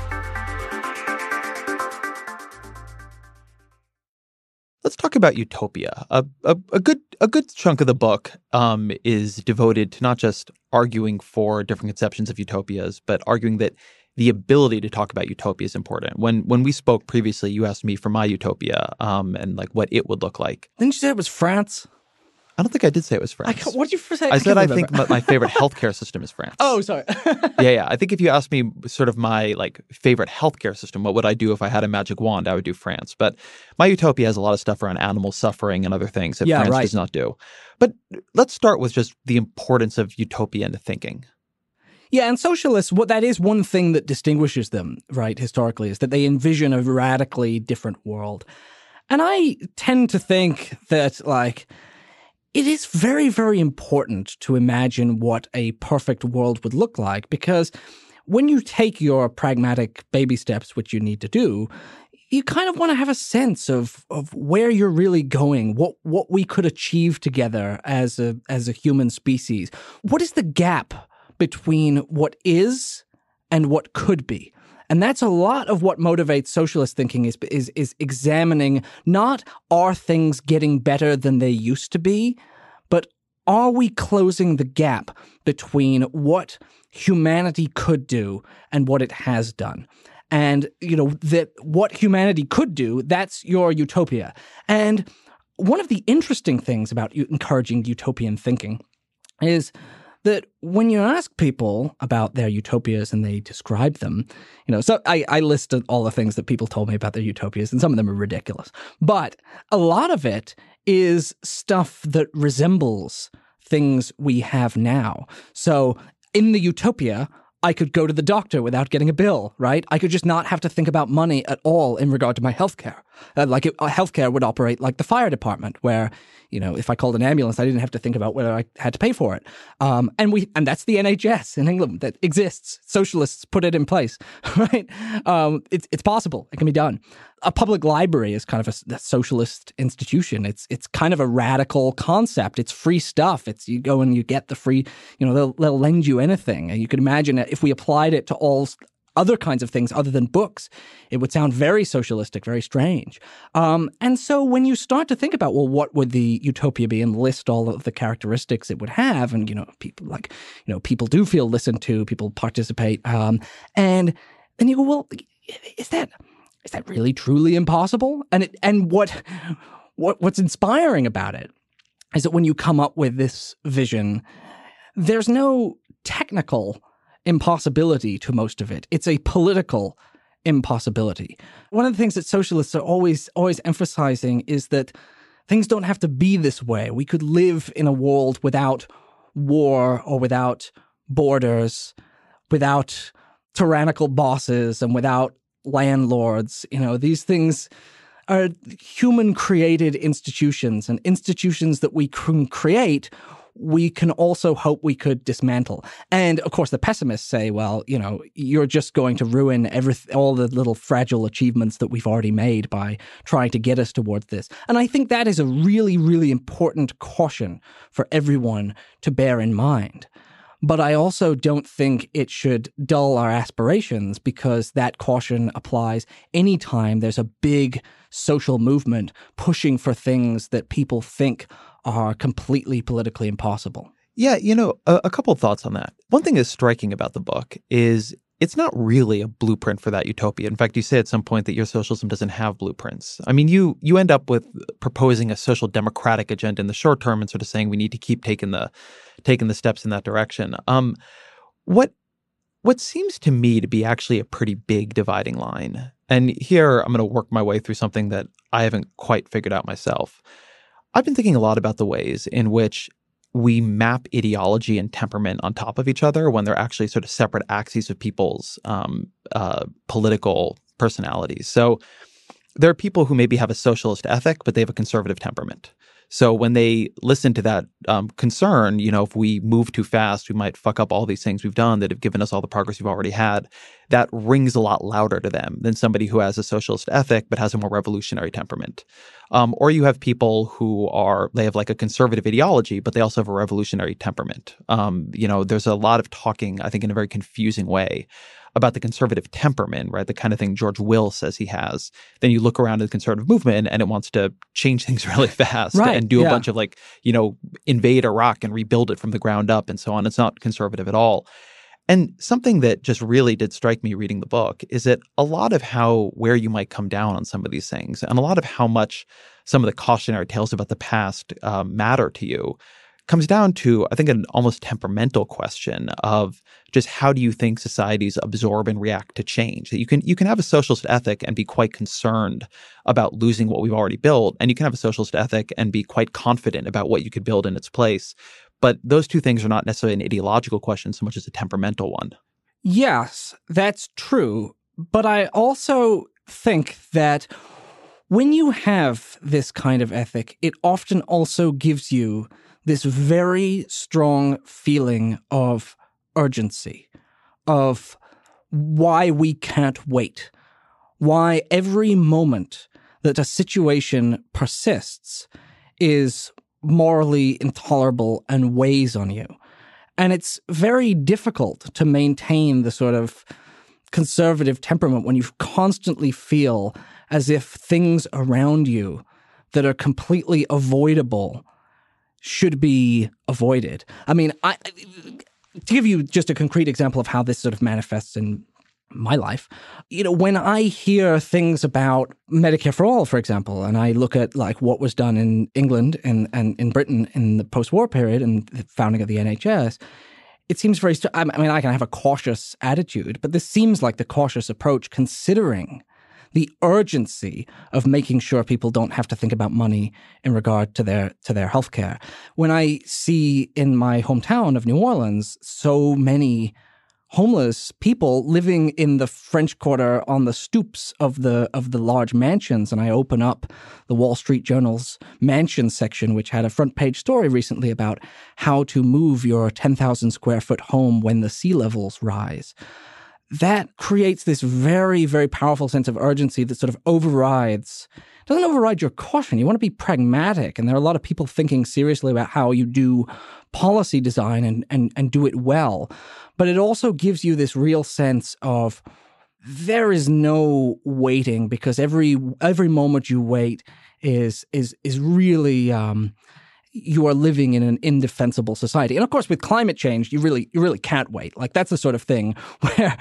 Let's talk about utopia. A good chunk of the book is devoted to not just arguing for different conceptions of utopias, but arguing that the ability to talk about utopia is important. When we spoke previously, you asked me for my utopia and like what it would look like. Didn't you say it was France? I don't think I did say it was France. What did you say? I said I think my favorite healthcare system is France. Oh, sorry. Yeah. I think if you asked me sort of my like favorite healthcare system, what would I do if I had a magic wand? I would do France. But my utopia has a lot of stuff around animal suffering and other things that France does not do. But let's start with just the importance of utopia into thinking. Yeah, and socialists, that is one thing that distinguishes them, right, historically, is that they envision a radically different world. And I tend to think that, like, it is very, very important to imagine what a perfect world would look like, because when you take your pragmatic baby steps, which you need to do, you kind of want to have a sense of where you're really going, what we could achieve together as a human species. What is the gap between what is and what could be? And that's a lot of what motivates socialist thinking is examining not are things getting better than they used to be, but are we closing the gap between what humanity could do and what it has done? And, that what humanity could do, that's your utopia. And one of the interesting things about encouraging utopian thinking is that when you ask people about their utopias and they describe them, so I listed all the things that people told me about their utopias, and some of them are ridiculous. But a lot of it is stuff that resembles things we have now. So in the utopia, I could go to the doctor without getting a bill, right? I could just not have to think about money at all in regard to my healthcare. Healthcare would operate like the fire department, where, if I called an ambulance, I didn't have to think about whether I had to pay for it. And that's the NHS in England that exists. Socialists put it in place, right? It's possible. It can be done. A public library is kind of a socialist institution. It's kind of a radical concept. It's free stuff. It's you go and you get the free, they'll lend you anything. And you could imagine that if we applied it to all other kinds of things other than books, it would sound very socialistic, very strange. And so when you start to think about, well, what would the utopia be, and list all of the characteristics it would have, and, people do feel listened to, people participate, and then you go, well, is that really truly impossible? And what's inspiring about it is that when you come up with this vision, there's no technical impossibility to most of it. It's a political impossibility. One of the things that socialists are always emphasizing is that things don't have to be this way. We could live in a world without war or without borders, without tyrannical bosses and without landlords. These things are human-created institutions, and institutions that we can create, we can also hope we could dismantle. And of course, the pessimists say, well, you're just going to ruin all the little fragile achievements that we've already made by trying to get us towards this. And I think that is a really, really important caution for everyone to bear in mind. But I also don't think it should dull our aspirations, because that caution applies anytime there's a big social movement pushing for things that people think are completely politically impossible. Yeah, a couple of thoughts on that. One thing that's striking about the book is it's not really a blueprint for that utopia. In fact, you say at some point that your socialism doesn't have blueprints. I mean, you end up with proposing a social democratic agenda in the short term and sort of saying we need to keep taking the steps in that direction. What seems to me to be actually a pretty big dividing line, and here I'm going to work my way through something that I haven't quite figured out myself. I've been thinking a lot about the ways in which we map ideology and temperament on top of each other when they're actually sort of separate axes of people's political personalities. So there are people who maybe have a socialist ethic, but they have a conservative temperament. So when they listen to that concern, if we move too fast, we might fuck up all these things we've done that have given us all the progress we've already had. That rings a lot louder to them than somebody who has a socialist ethic but has a more revolutionary temperament. Or you have people who they have like a conservative ideology, but they also have a revolutionary temperament. There's a lot of talking, I think, in a very confusing way about the conservative temperament, right? The kind of thing George Will says he has. Then you look around at the conservative movement and it wants to change things really fast and do a bunch of invade Iraq and rebuild it from the ground up and so on. It's not conservative at all. And something that just really did strike me reading the book is that a lot of where you might come down on some of these things, and a lot of how much some of the cautionary tales about the past matter to you, comes down to, I think, an almost temperamental question of just how do you think societies absorb and react to change? That you can have a socialist ethic and be quite concerned about losing what we've already built, and you can have a socialist ethic and be quite confident about what you could build in its place. But those two things are not necessarily an ideological question so much as a temperamental one. Yes, that's true. But I also think that When you have this kind of ethic, it often also gives you this very strong feeling of urgency, of why we can't wait, why every moment that a situation persists is morally intolerable and weighs on you. And it's very difficult to maintain the sort of conservative temperament when you constantly feel as if things around you that are completely avoidable should be avoided. I mean, to give you just a concrete example of how this sort of manifests in my life, when I hear things about Medicare for All, for example, and I look at like what was done in England and in Britain in the post-war period and the founding of the NHS, it seems very, I mean, I can have a cautious attitude, but this seems like the cautious approach considering the urgency of making sure people don't have to think about money in regard to their healthcare. When I see in my hometown of New Orleans so many homeless people living in the French Quarter on the stoops of the large mansions, and I open up the Wall Street Journal's mansion section, which had a front page story recently about how to move your 10,000 square foot home when the sea levels rise. That creates this very, very powerful sense of urgency that sort of doesn't override your caution. You want to be pragmatic. And there are a lot of people thinking seriously about how you do policy design and do it well. But it also gives you this real sense of there is no waiting, because every moment you wait is really you are living in an indefensible society. And of course, with climate change, you really can't wait. Like that's the sort of thing where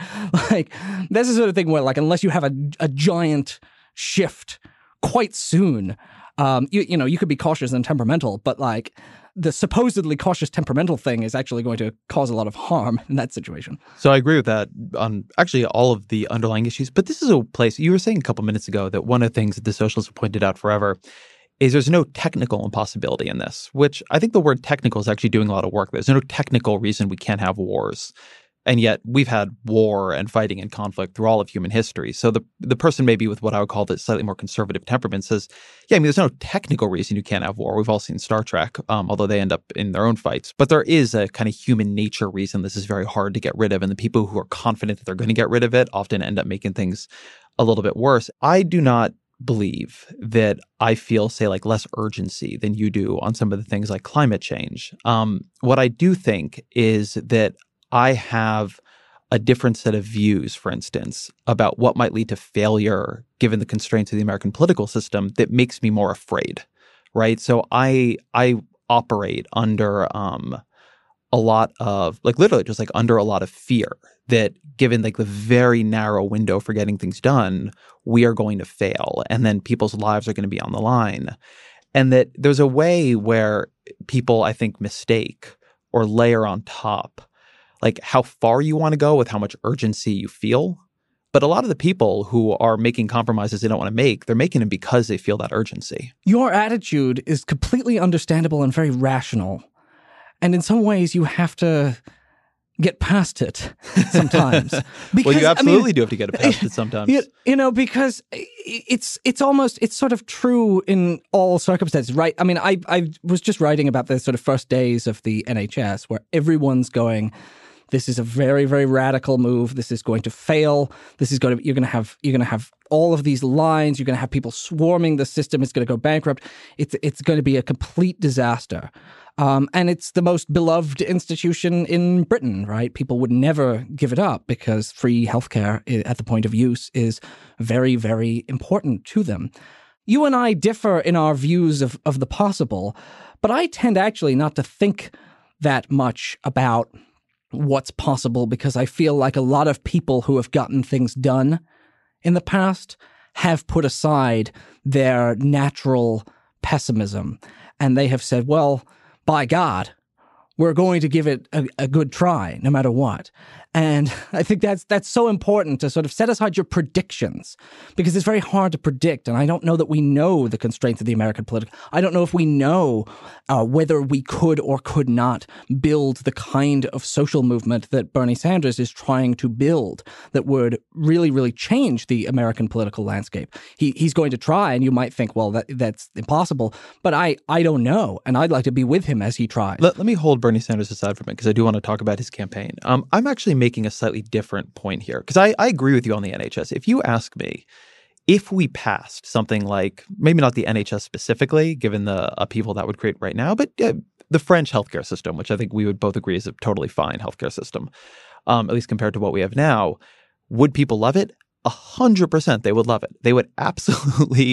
unless you have a giant shift quite soon, you could be cautious and temperamental, but like the supposedly cautious temperamental thing is actually going to cause a lot of harm in that situation. So I agree with that on actually all of the underlying issues. But this is a place, you were saying a couple minutes ago that one of the things that the socialists have pointed out forever is there's no technical impossibility in this, which I think the word technical is actually doing a lot of work. There's no technical reason we can't have wars. And yet we've had war and fighting and conflict through all of human history. So the person maybe with what I would call the slightly more conservative temperament says, yeah, I mean, there's no technical reason you can't have war. We've all seen Star Trek, although they end up in their own fights. But there is a kind of human nature reason this is very hard to get rid of. And the people who are confident that they're going to get rid of it often end up making things a little bit worse. I do not believe that I feel, say, like less urgency than you do on some of the things like climate change. What I do think is that I have a different set of views, for instance, about what might lead to failure given the constraints of the American political system that makes me more afraid, right? So I operate under a lot of, like literally just like under a lot of fear that given like the very narrow window for getting things done, we are going to fail and then people's lives are going to be on the line. And that there's a way where people, I think, mistake or layer on top like how far you want to go with how much urgency you feel. But a lot of the people who are making compromises they don't want to make, they're making them because they feel that urgency. Your attitude is completely understandable and very rational. And in some ways, you have to get past it sometimes. Because, well, you absolutely do have to get past it sometimes. Because it's sort of true in all circumstances, right? I mean, I was just writing about the sort of first days of the NHS where everyone's going, this is a very, very radical move. This is going to fail. You're going to have all of these lines. You're going to have people swarming the system. It's going to go bankrupt. It's going to be a complete disaster. And it's the most beloved institution in Britain, right? People would never give it up because free healthcare at the point of use is very, very important to them. You and I differ in our views of the possible, but I tend actually not to think that much about what's possible because I feel like a lot of people who have gotten things done in the past have put aside their natural pessimism and they have said, well, by God, we're going to give it a good try no matter what. And I think that's so important to sort of set aside your predictions, because it's very hard to predict. And I don't know that we know the constraints of the American political. I don't know if we know whether we could or could not build the kind of social movement that Bernie Sanders is trying to build that would really, really change the American political landscape. He's going to try, and you might think, well, that's impossible. But I don't know, and I'd like to be with him as he tries. Let me hold Bernie Sanders aside for a minute, because I do want to talk about his campaign. I'm actually making a slightly different point here, because I agree with you on the NHS. If you ask me, if we passed something like, maybe not the NHS specifically, given the upheaval that would create right now, but the French healthcare system, which I think we would both agree is a totally fine healthcare system, at least compared to what we have now, would people love it? 100% they would love it. They would absolutely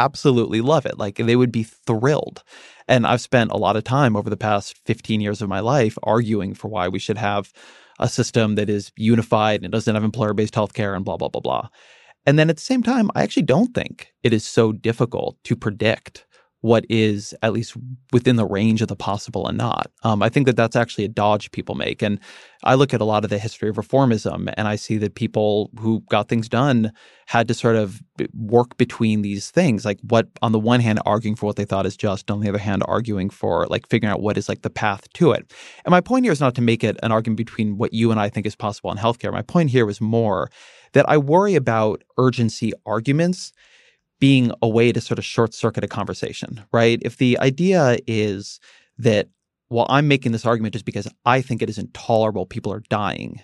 love it. Like, they would be thrilled. And I've spent a lot of time over the past 15 years of my life arguing for why we should have a system that is unified and doesn't have employer-based healthcare and blah, blah, blah, blah. And then at the same time, I actually don't think it is so difficult to predict what is at least within the range of the possible and not. I think that that's actually a dodge people make. And I look at a lot of the history of reformism, and I see that people who got things done had to sort of work between these things, like what, on the one hand, arguing for what they thought is just, on the other hand, arguing for like figuring out what is like the path to it. And my point here is not to make it an argument between what you and I think is possible in healthcare. My point here was more that I worry about urgency arguments being a way to sort of short circuit a conversation, right? If the idea is that, well, I'm making this argument just because I think it is intolerable, people are dying.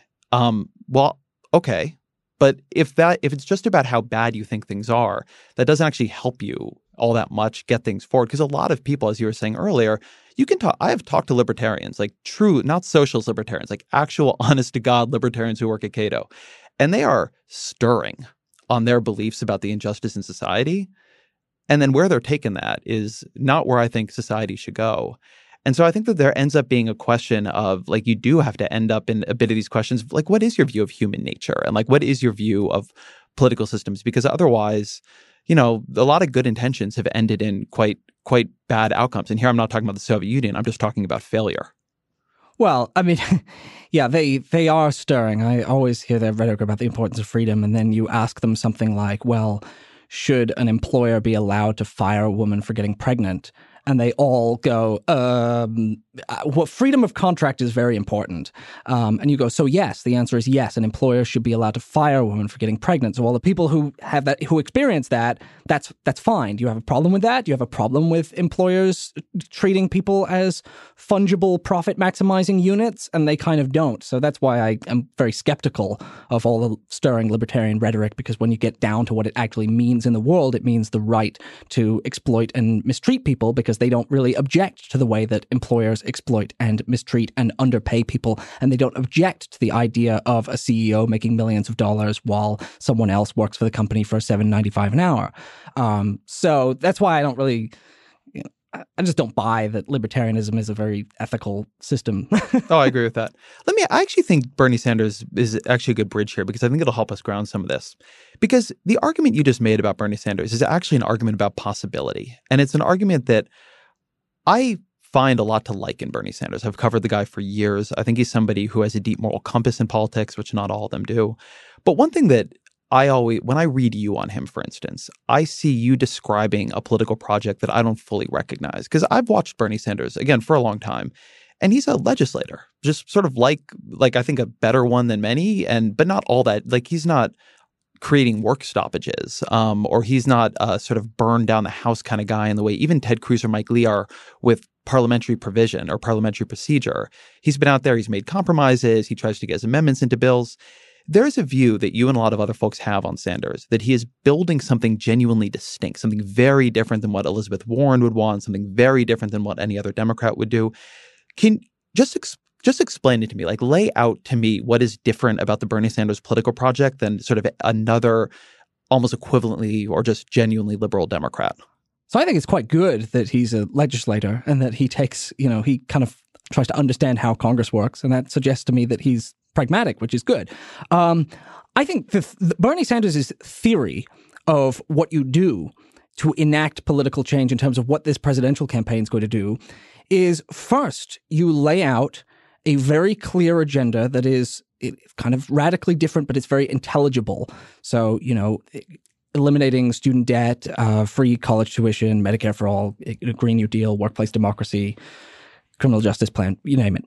Well, okay. But if it's just about how bad you think things are, that doesn't actually help you all that much get things forward. Because a lot of people, as you were saying earlier, you can talk. I have talked to libertarians, like true, not socialist libertarians, like actual honest to God libertarians who work at Cato. And they are stirring on their beliefs about the injustice in society. And then where they're taking that is not where I think society should go. And so I think that there ends up being a question of, like, you do have to end up in a bit of these questions, like, what is your view of human nature? And like, what is your view of political systems? Because otherwise, you know, a lot of good intentions have ended in quite bad outcomes. And here I'm not talking about the Soviet Union. I'm just talking about failure. Well, I mean, yeah, they are stirring. I always hear their rhetoric about the importance of freedom, and then you ask them something like, well, should an employer be allowed to fire a woman for getting pregnant? And they all go, well, freedom of contract is very important. And you go, so yes, the answer is yes, an employer should be allowed to fire a woman for getting pregnant. So all the people who have that, who experience that, that's fine. Do you have a problem with that? Do you have a problem with employers treating people as fungible profit maximizing units? And they kind of don't. So that's why I am very skeptical of all the stirring libertarian rhetoric, because when you get down to what it actually means in the world, it means the right to exploit and mistreat people, because they don't really object to the way that employers exploit and mistreat and underpay people. And they don't object to the idea of a CEO making millions of dollars while someone else works for the company for $7.95 an hour. So that's why I don't really, I just don't buy that libertarianism is a very ethical system. Oh, I agree with that. I actually think Bernie Sanders is actually a good bridge here, because I think it'll help us ground some of this. Because the argument you just made about Bernie Sanders is actually an argument about possibility. And it's an argument that I find a lot to like in Bernie Sanders. I've covered the guy for years. I think he's somebody who has a deep moral compass in politics, which not all of them do. But one thing that when I read you on him, for instance, I see you describing a political project that I don't fully recognize. Because I've watched Bernie Sanders, again, for a long time, and he's a legislator, just sort of like I think a better one than many, but not all that. Like, he's not creating work stoppages, or he's not sort of burn down the house kind of guy in the way even Ted Cruz or Mike Lee are with parliamentary provision or parliamentary procedure. He's been out there, he's made compromises, he tries to get his amendments into bills. There's a view that you and a lot of other folks have on Sanders, that he is building something genuinely distinct, something very different than what Elizabeth Warren would want, something very different than what any other Democrat would do. Can just explain it to me, like lay out to me what is different about the Bernie Sanders political project than sort of another almost equivalently or just genuinely liberal Democrat. So I think it's quite good that he's a legislator and that he takes, he kind of tries to understand how Congress works. And that suggests to me that he's pragmatic, which is good. I think the Bernie Sanders' theory of what you do to enact political change in terms of what this presidential campaign is going to do is, first, you lay out a very clear agenda that is kind of radically different, but it's very intelligible. So, eliminating student debt, free college tuition, Medicare for all, Green New Deal, workplace democracy, criminal justice plan, you name it.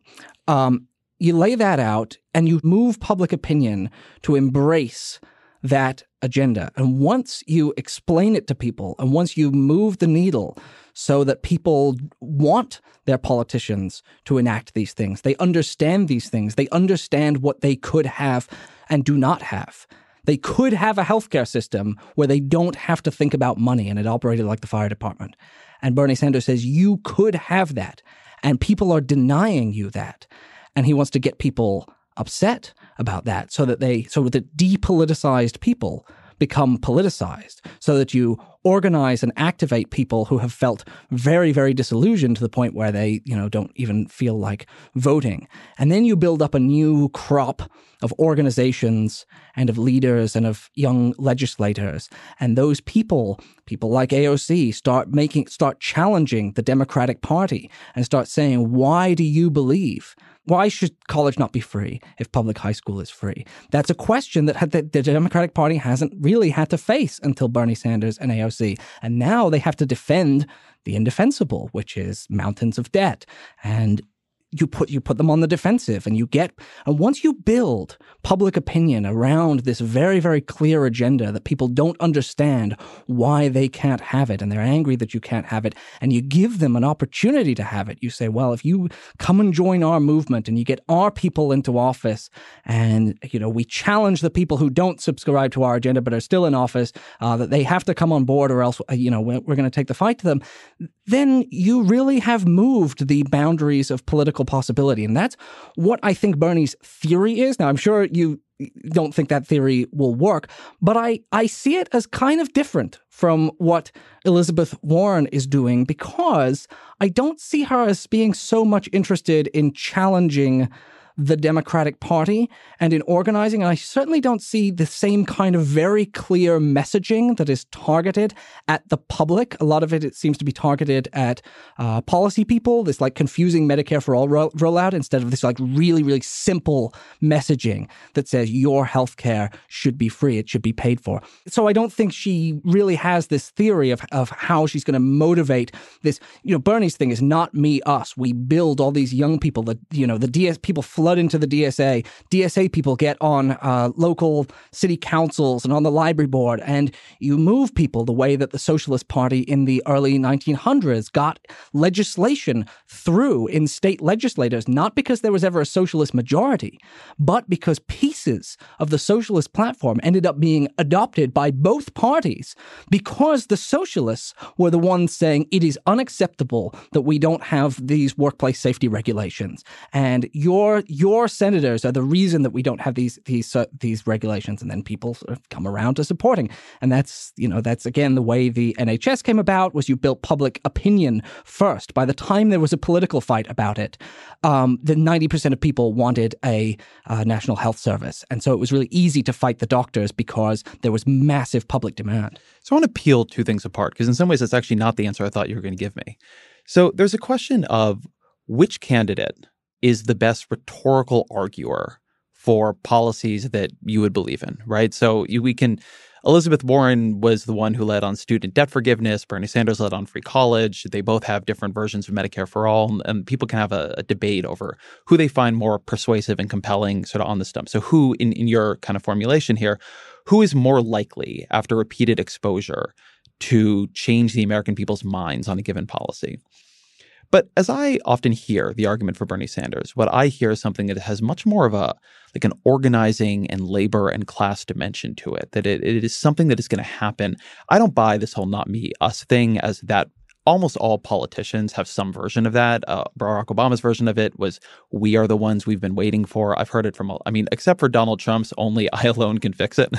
You lay that out and you move public opinion to embrace that agenda. And once you explain it to people and once you move the needle so that people want their politicians to enact these things, they understand these things, they understand what they could have and do not have. They could have a healthcare system where they don't have to think about money and it operated like the fire department. And Bernie Sanders says you could have that. And people are denying you that. And he wants to get people upset about that so that depoliticized people become politicized, so that you organize and activate people who have felt very, very disillusioned to the point where they, don't even feel like voting. And then you build up a new crop of organizations and of leaders and of young legislators. And those people like AOC, start challenging the Democratic Party and start saying, why do you believe? Why should college not be free if public high school is free? That's a question that the Democratic Party hasn't really had to face until Bernie Sanders and AOC. And now they have to defend the indefensible, which is mountains of debt. And you put them on the defensive, and once you build public opinion around this very, very clear agenda that people don't understand why they can't have it, and they're angry that you can't have it, and you give them an opportunity to have it. You say, well, if you come and join our movement and you get our people into office, and we challenge the people who don't subscribe to our agenda but are still in office, that they have to come on board, or else we're going to take the fight to them. Then you really have moved the boundaries of political possibility. And that's what I think Bernie's theory is. Now, I'm sure you don't think that theory will work, but I see it as kind of different from what Elizabeth Warren is doing, because I don't see her as being so much interested in challenging the Democratic Party and in organizing. And I certainly don't see the same kind of very clear messaging that is targeted at the public. A lot of it seems to be targeted at policy people, this like confusing Medicare for all rollout, instead of this like really, really simple messaging that says your healthcare should be free. It should be paid for. So I don't think she really has this theory of how she's going to motivate this. Bernie's thing is not me, us. We build all these young people that, the DS people flood into the DSA. DSA people get on local city councils and on the library board, and you move people the way that the Socialist Party in the early 1900s got legislation through in state legislators, not because there was ever a socialist majority, but because pieces of the socialist platform ended up being adopted by both parties, because the socialists were the ones saying it is unacceptable that we don't have these workplace safety regulations, and your senators are the reason that we don't have these regulations. And then people sort of come around to supporting. And that's again the way the NHS came about, was you built public opinion first. By the time there was a political fight about it, the 90% of people wanted a national health service. And so it was really easy to fight the doctors because there was massive public demand. So I want to peel two things apart, because in some ways that's actually not the answer I thought you were going to give me. So there's a question of which candidate is the best rhetorical arguer for policies that you would believe in, right? So Elizabeth Warren was the one who led on student debt forgiveness. Bernie Sanders led on free college. They both have different versions of Medicare for all, and people can have a debate over who they find more persuasive and compelling sort of on the stump. So who, in your kind of formulation here, who is more likely after repeated exposure to change the American people's minds on a given policy? But as I often hear the argument for Bernie Sanders, what I hear is something that has much more of an organizing and labor and class dimension to it, that it is something that is going to happen. I don't buy this whole not me, us thing, as that almost all politicians have some version of that. Barack Obama's version of it was, we are the ones we've been waiting for. I've heard it from, except for Donald Trump's only I alone can fix it.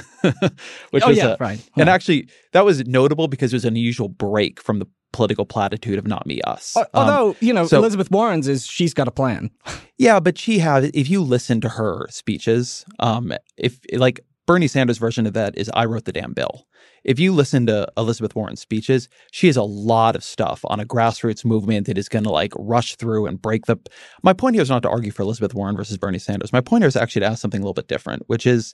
Right. And actually, that was notable because it was an unusual break from the political platitude of not me, us. Although, Elizabeth Warren's she's got a plan. Yeah, but if you listen to her speeches, Bernie Sanders' version of that is I wrote the damn bill. If you listen to Elizabeth Warren's speeches, she has a lot of stuff on a grassroots movement that is going to like rush through and break the... My point here is not to argue for Elizabeth Warren versus Bernie Sanders. My point here is actually to ask something a little bit different, which is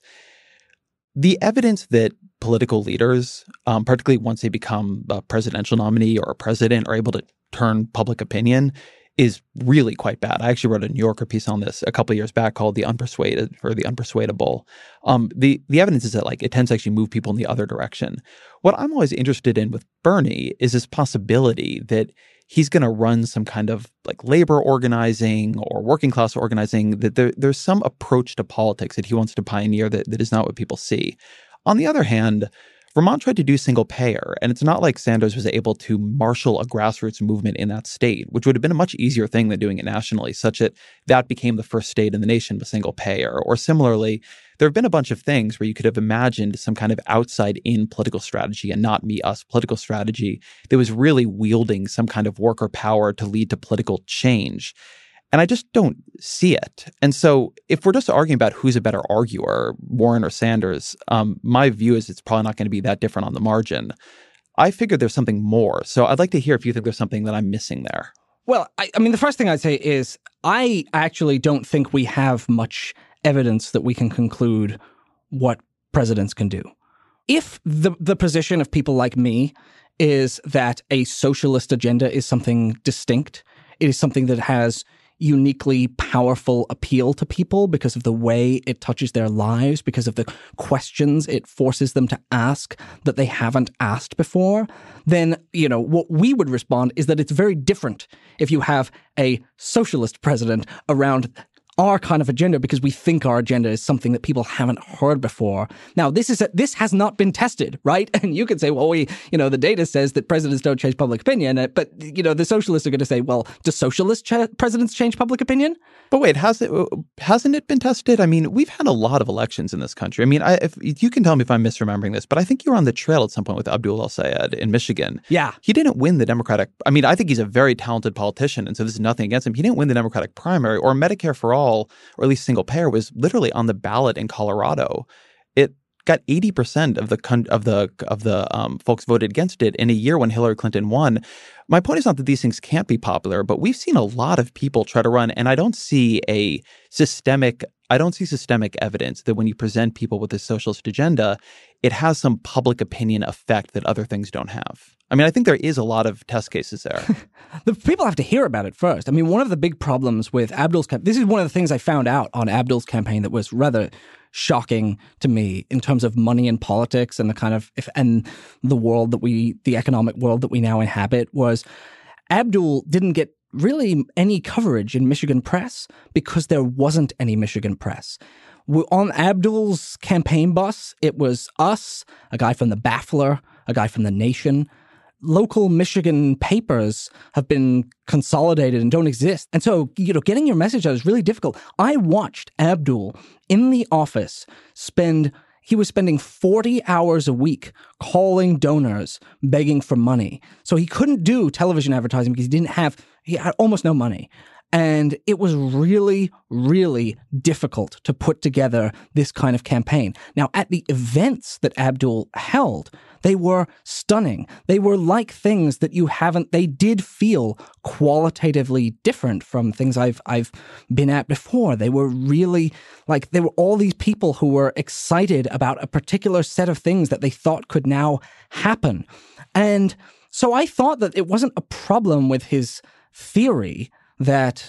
the evidence that political leaders, particularly once they become a presidential nominee or a president, are able to turn public opinion is really quite bad. I actually wrote a New Yorker piece on this a couple of years back called The Unpersuaded or The Unpersuadable. The evidence is that like it tends to actually move people in the other direction. What I'm always interested in with Bernie is this possibility that he's going to run some kind of like labor organizing or working class organizing, that there's some approach to politics that he wants to pioneer that is not what people see. On the other hand, Vermont tried to do single payer, and it's not like Sanders was able to marshal a grassroots movement in that state, which would have been a much easier thing than doing it nationally, such that that became the first state in the nation with single payer. Or similarly, there have been a bunch of things where you could have imagined some kind of outside-in political strategy and not me-us political strategy that was really wielding some kind of worker power to lead to political change. And I just don't see it. And so if we're just arguing about who's a better arguer, Warren or Sanders, my view is it's probably not going to be that different on the margin. I figured there's something more. So I'd like to hear if you think there's something that I'm missing there. Well, I mean, the first thing I'd say is I actually don't think we have much evidence that we can conclude what presidents can do. If the position of people like me is that a socialist agenda is something distinct, it is something that has uniquely powerful appeal to people because of the way it touches their lives, because of the questions it forces them to ask that they haven't asked before, then, you know, what we would respond is that it's very different if you have a socialist president around our kind of agenda because we think our agenda is something that people haven't heard before. Now, this has not been tested, right? And you could say, well, the data says that presidents don't change public opinion, but, you know, the socialists are going to say, well, do socialist presidents change public opinion? But wait, hasn't it been tested? I mean, we've had a lot of elections in this country. I mean, if you can tell me if I'm misremembering this, but I think you were on the trail at some point with Abdul El-Sayed in Michigan. Yeah. He didn't win the Democratic. I mean, I think he's a very talented politician, and so this is nothing against him. He didn't win the Democratic primary, or Medicare for All, or at least single payer, was literally on the ballot in Colorado. It got 80% of the folks voted against it in a year when Hillary Clinton won. My point is not that these things can't be popular, but we've seen a lot of people try to run, and I don't see systemic evidence that when you present people with a socialist agenda, it has some public opinion effect that other things don't have. I mean, I think there is a lot of test cases there. The people have to hear about it first. I mean, one of the big problems with Abdul's campaign, this is one of the things I found out on Abdul's campaign that was rather shocking to me in terms of money and politics and the kind of the economic world that we now inhabit, was Abdul didn't get really any coverage in Michigan press because there wasn't any Michigan press. On Abdul's campaign bus, it was us, a guy from the Baffler, a guy from the Nation. Local Michigan papers have been consolidated and don't exist. And so, you know, getting your message out is really difficult. I watched Abdul in the office he was spending 40 hours a week calling donors, begging for money. So he couldn't do television advertising because he had almost no money. And it was really, really difficult to put together this kind of campaign. Now, at the events that Abdul held, they were stunning. They were like things that they did feel qualitatively different from things I've been at before. They were really like, there were all these people who were excited about a particular set of things that they thought could now happen. And so I thought that it wasn't a problem with his theory that,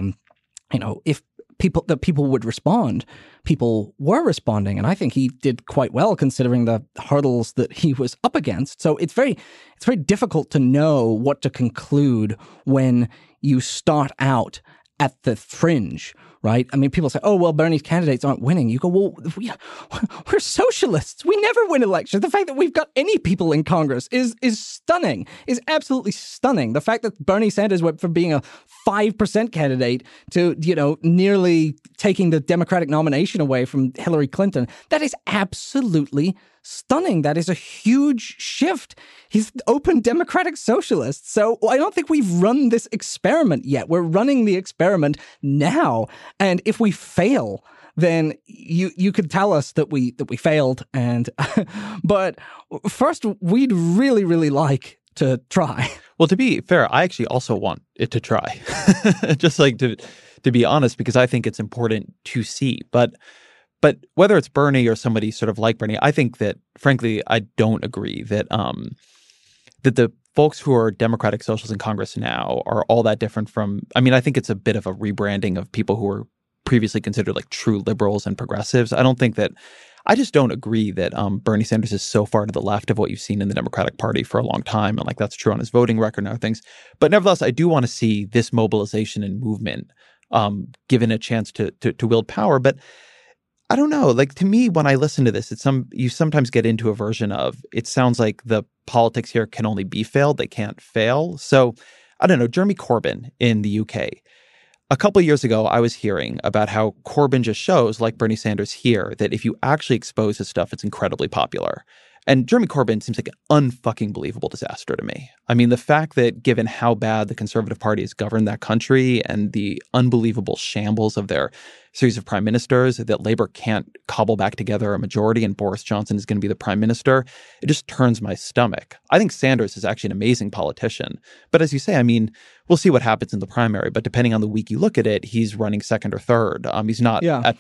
if people would respond, people were responding. And I think he did quite well considering the hurdles that he was up against. So it's very difficult to know what to conclude when you start out at the fringe, right? I mean, people say, oh, well, Bernie's candidates aren't winning. You go, well, we're socialists. We never win elections. The fact that we've got any people in Congress is stunning, is absolutely stunning. The fact that Bernie Sanders went from being a 5% candidate to, nearly taking the Democratic nomination away from Hillary Clinton, that is absolutely stunning. That is a huge shift. He's open Democratic socialist. So I don't think we've run this experiment yet. We're running the experiment now. And if we fail, then you could tell us that we failed. And but first, we'd really, really like to try. Well, to be fair, I actually also want it to try, just like to be honest, because I think it's important to see. But whether it's Bernie or somebody sort of like Bernie, I think that, frankly, I don't agree that that the folks who are Democratic socialists in Congress now are all that different from, I mean, I think it's a bit of a rebranding of people who were previously considered like true liberals and progressives. I just don't agree that Bernie Sanders is so far to the left of what you've seen in the Democratic Party for a long time. And like that's true on his voting record and other things. But nevertheless, I do want to see this mobilization and movement given a chance to wield power. But I don't know. Like, to me, when I listen to this, you sometimes get into a version of, it sounds like the politics here can only be failed. They can't fail. So I don't know. Jeremy Corbyn in the UK. A couple of years ago, I was hearing about how Corbyn just shows, like Bernie Sanders here, that if you actually expose his stuff, it's incredibly popular. And Jeremy Corbyn seems like an unfucking believable disaster to me. I mean, the fact that given how bad the Conservative Party has governed that country and the unbelievable shambles of their series of prime ministers, that Labour can't cobble back together a majority and Boris Johnson is going to be the prime minister, it just turns my stomach. I think Sanders is actually an amazing politician. But as you say, I mean, we'll see what happens in the primary. But depending on the week you look at it, he's running second or third. He's not at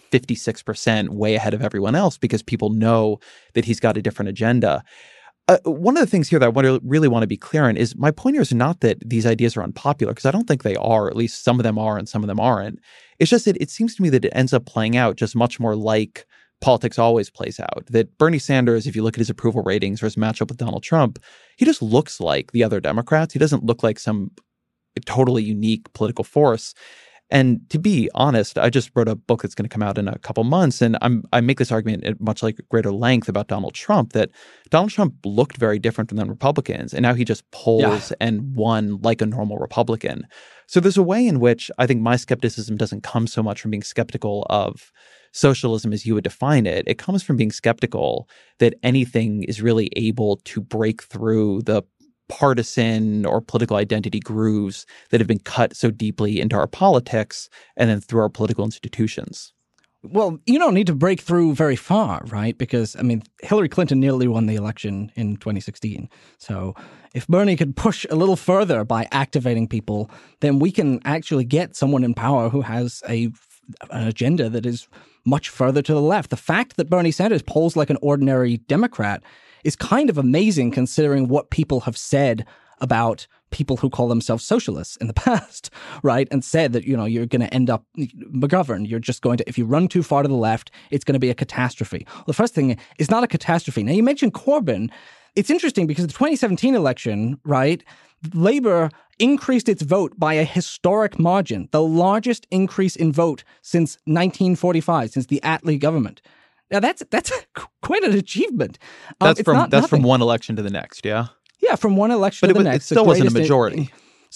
56% way ahead of everyone else because people know that he's got a different agenda. One of the things here that I really want to be clear on is my point here is not that these ideas are unpopular, because I don't think they are. At least some of them are and some of them aren't. It's just that it seems to me that it ends up playing out just much more like politics always plays out. That Bernie Sanders, if you look at his approval ratings or his matchup with Donald Trump, he just looks like the other Democrats. He doesn't look like some totally unique political force. And to be honest, I just wrote a book that's going to come out in a couple months, and I make this argument at much like greater length about Donald Trump, that Donald Trump looked very different than Republicans, and now he just polls and won like a normal Republican. So there's a way in which I think my skepticism doesn't come so much from being skeptical of socialism as you would define it. It comes from being skeptical that anything is really able to break through the partisan or political identity grooves that have been cut so deeply into our politics and then through our political institutions. Well, you don't need to break through very far, right? Because, I mean, Hillary Clinton nearly won the election in 2016. So if Bernie could push a little further by activating people, then we can actually get someone in power who has an agenda that is much further to the left. The fact that Bernie Sanders polls like an ordinary Democrat is kind of amazing considering what people have said about people who call themselves socialists in the past, right? And said that, you know, you're going to end up McGovern. You're just going to, if you run too far to the left, it's going to be a catastrophe. Well, the first thing is not a catastrophe. Now, you mentioned Corbyn. It's interesting because the 2017 election, right, Labour increased its vote by a historic margin, the largest increase in vote since 1945, since the Attlee government. Now, that's quite an achievement. That's from one election to the next, yeah? Yeah, from one election to the next. It still wasn't a majority.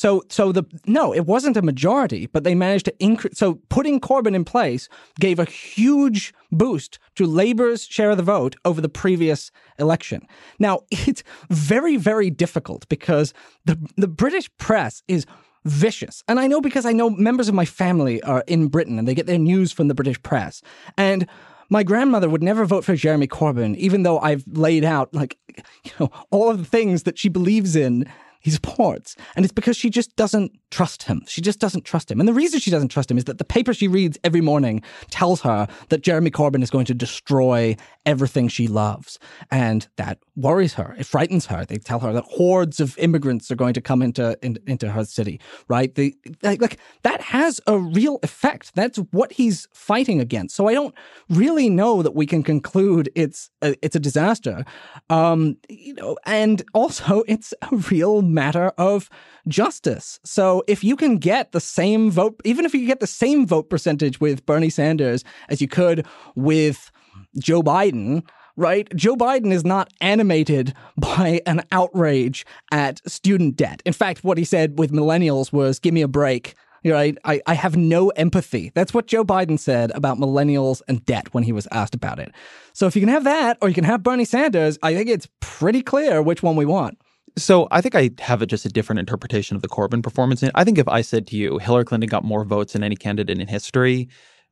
No, it wasn't a majority, but they managed to increase. So putting Corbyn in place gave a huge boost to Labour's share of the vote over the previous election. Now, it's very, very difficult because the British press is vicious. And I know because I know members of my family are in Britain and they get their news from the British press. And my grandmother would never vote for Jeremy Corbyn, even though I've laid out, like, you know, all of the things that she believes in, he supports. And it's because she just doesn't trust him. She just doesn't trust him. And the reason she doesn't trust him is that the paper she reads every morning tells her that Jeremy Corbyn is going to destroy everything she loves. And that worries her. It frightens her. They tell her that hordes of immigrants are going to come into her city, right? That has a real effect. That's what he's fighting against. So I don't really know that we can conclude it's a disaster. You know, and also it's a real matter of justice. So if you can get the same vote, even if you get the same vote percentage with Bernie Sanders as you could with Joe Biden, right? Joe Biden is not animated by an outrage at student debt. In fact, what he said with millennials was, give me a break. Right? I have no empathy. That's what Joe Biden said about millennials and debt when he was asked about it. So if you can have that or you can have Bernie Sanders, I think it's pretty clear which one we want. So I think I have just a different interpretation of the Corbyn performance. I think if I said to you, Hillary Clinton got more votes than any candidate in history,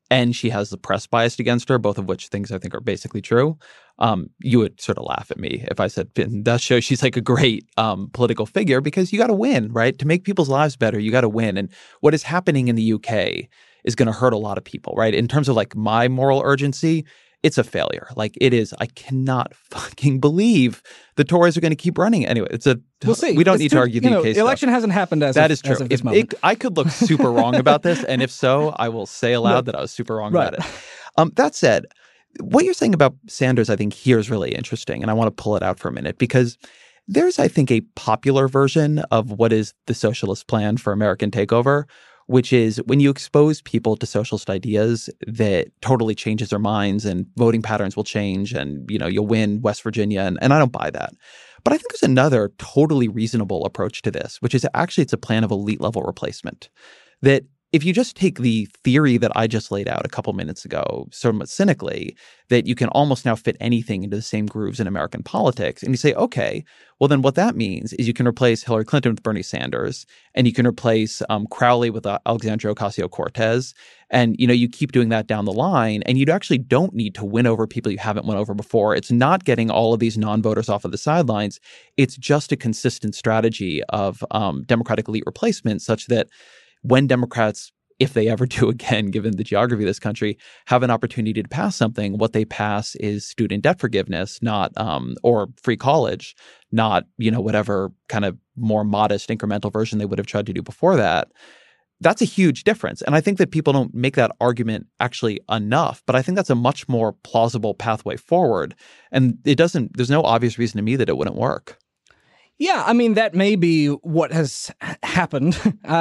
and she has the press biased against her, both of which things I think are basically true, you would sort of laugh at me if I said, that shows she's like a great political figure, because you got to win, right? To make people's lives better, you got to win. And what is happening in the UK is going to hurt a lot of people, right? In terms of like my moral urgency, it's a failure. Like it is. I cannot fucking believe the Tories are going to keep running. Anyway, we'll see. We don't need to argue the UK The election hasn't happened as that is true. As of this moment. I could look super wrong about this, and if so, I will say aloud that I was super wrong about it. That said, what you're saying about Sanders, I think here is really interesting, and I want to pull it out for a minute, because there's, I think, a popular version of what is the socialist plan for American takeover, which is when you expose people to socialist ideas, that totally changes their minds and voting patterns will change and, you'll win West Virginia. And I don't buy that. But I think there's another totally reasonable approach to this, which is actually it's a plan of elite level replacement. That if you just take the theory that I just laid out a couple minutes ago, somewhat cynically, that you can almost now fit anything into the same grooves in American politics, and you say, okay, well then what that means is you can replace Hillary Clinton with Bernie Sanders, and you can replace Crowley with Alexandria Ocasio-Cortez, and you keep doing that down the line, and you actually don't need to win over people you haven't won over before. It's not getting all of these non-voters off of the sidelines. It's just a consistent strategy of Democratic elite replacement, such that when Democrats, if they ever do again, given the geography of this country, have an opportunity to pass something, what they pass is student debt forgiveness, not or free college, not whatever kind of more modest incremental version they would have tried to do before that. That's a huge difference. And I think that people don't make that argument actually enough, but I think that's a much more plausible pathway forward. And there's no obvious reason to me that it wouldn't work. Yeah, I mean, that may be what has happened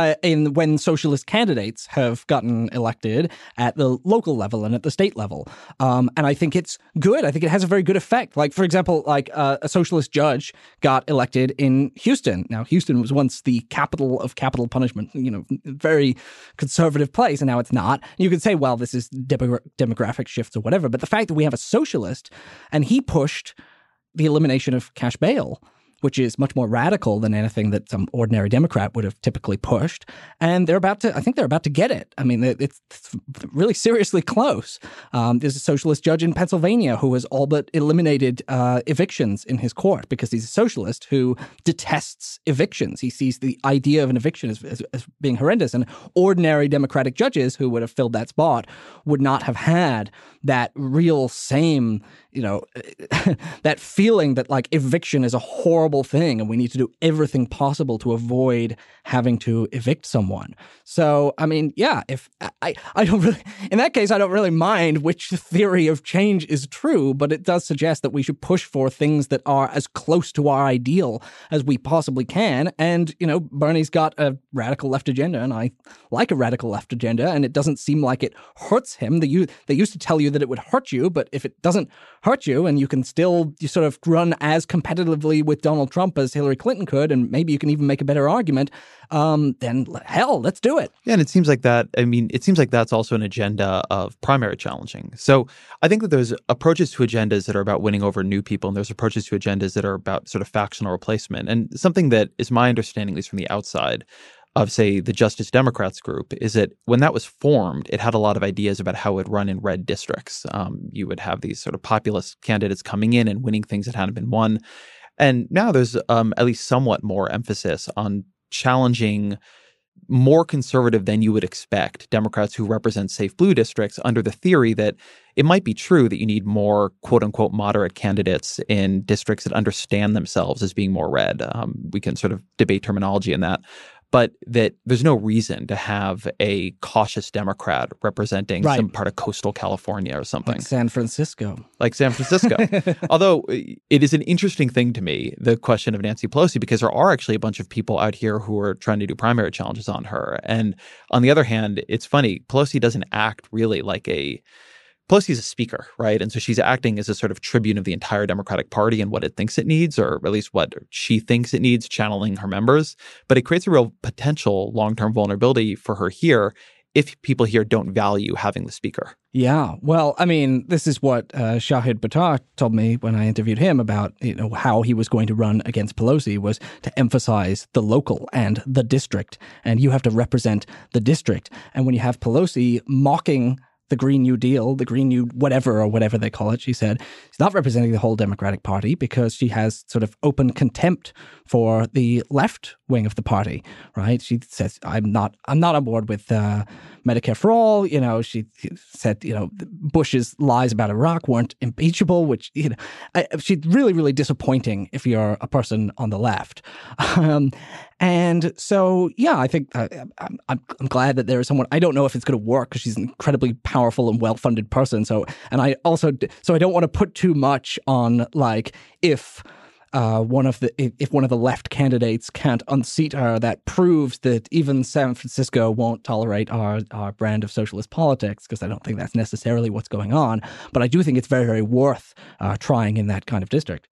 when socialist candidates have gotten elected at the local level and at the state level. And I think it's good. I think it has a very good effect. Like, for example, a socialist judge got elected in Houston. Now, Houston was once the capital of capital punishment, very conservative place, and now it's not. You could say, well, this is demographic shifts or whatever. But the fact that we have a socialist and he pushed the elimination of cash bail, which is much more radical than anything that some ordinary Democrat would have typically pushed. And I think they're about to get it. I mean, it's really seriously close. There's a socialist judge in Pennsylvania who has all but eliminated evictions in his court because he's a socialist who detests evictions. He sees the idea of an eviction as being horrendous. And ordinary Democratic judges who would have filled that spot would not have had that real same, that feeling that like eviction is a horrible thing and we need to do everything possible to avoid having to evict someone. So, I mean, yeah, if I don't really, in that case, I don't really mind which theory of change is true, but it does suggest that we should push for things that are as close to our ideal as we possibly can. And, Bernie's got a radical left agenda, and I like a radical left agenda, and it doesn't seem like it hurts him. They used to tell you that it would hurt you, but if it doesn't hurt you and you can still sort of run as competitively with Donald Trump as Hillary Clinton could, and maybe you can even make a better argument, then hell, let's do it. Yeah, and it seems like that. I mean, it seems like that's also an agenda of primary challenging. So I think that there's approaches to agendas that are about winning over new people, and there's approaches to agendas that are about sort of factional replacement. And something that is my understanding, at least from the outside, of, say, the Justice Democrats group is that when that was formed, it had a lot of ideas about how it would run in red districts. You would have these sort of populist candidates coming in and winning things that hadn't been won. And now there's at least somewhat more emphasis on challenging more conservative than you would expect Democrats who represent safe blue districts under the theory that it might be true that you need more quote unquote moderate candidates in districts that understand themselves as being more red. We can sort of debate terminology in that. But that there's no reason to have a cautious Democrat representing some part of coastal California or something. Like San Francisco. Although it is an interesting thing to me, the question of Nancy Pelosi, because there are actually a bunch of people out here who are trying to do primary challenges on her. And on the other hand, it's funny, Pelosi doesn't act really like Pelosi's a speaker, right? And so she's acting as a sort of tribune of the entire Democratic Party and what it thinks it needs, or at least what she thinks it needs, channeling her members. But it creates a real potential long-term vulnerability for her here if people here don't value having the speaker. Yeah. Well, I mean, this is what Shahid Buttar told me when I interviewed him about, how he was going to run against Pelosi, was to emphasize the local and the district. And you have to represent the district. And when you have Pelosi mocking the Green New Deal, the Green New whatever or whatever they call it. She said she's not representing the whole Democratic Party because she has sort of open contempt for the left wing of the party, right? She says, I'm not on board with Medicare for all. You know, she said, you know, Bush's lies about Iraq weren't impeachable, which, you know, she's really, really disappointing if you're a person on the left. And so, yeah, I think I'm glad that there is someone. I don't know if it's going to work because she's an incredibly powerful and well-funded person. So I don't want to put too much on like if one of the left candidates can't unseat her, that proves that even San Francisco won't tolerate our brand of socialist politics, because I don't think that's necessarily what's going on. But I do think it's very, very worth trying in that kind of district.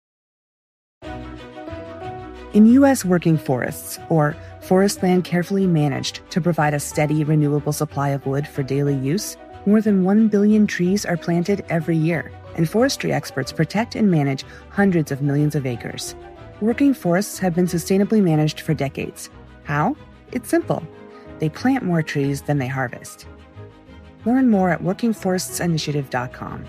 In U.S. working forests, or forest land carefully managed to provide a steady, renewable supply of wood for daily use, more than 1 billion trees are planted every year, and forestry experts protect and manage hundreds of millions of acres. Working forests have been sustainably managed for decades. How? It's simple. They plant more trees than they harvest. Learn more at workingforestsinitiative.com.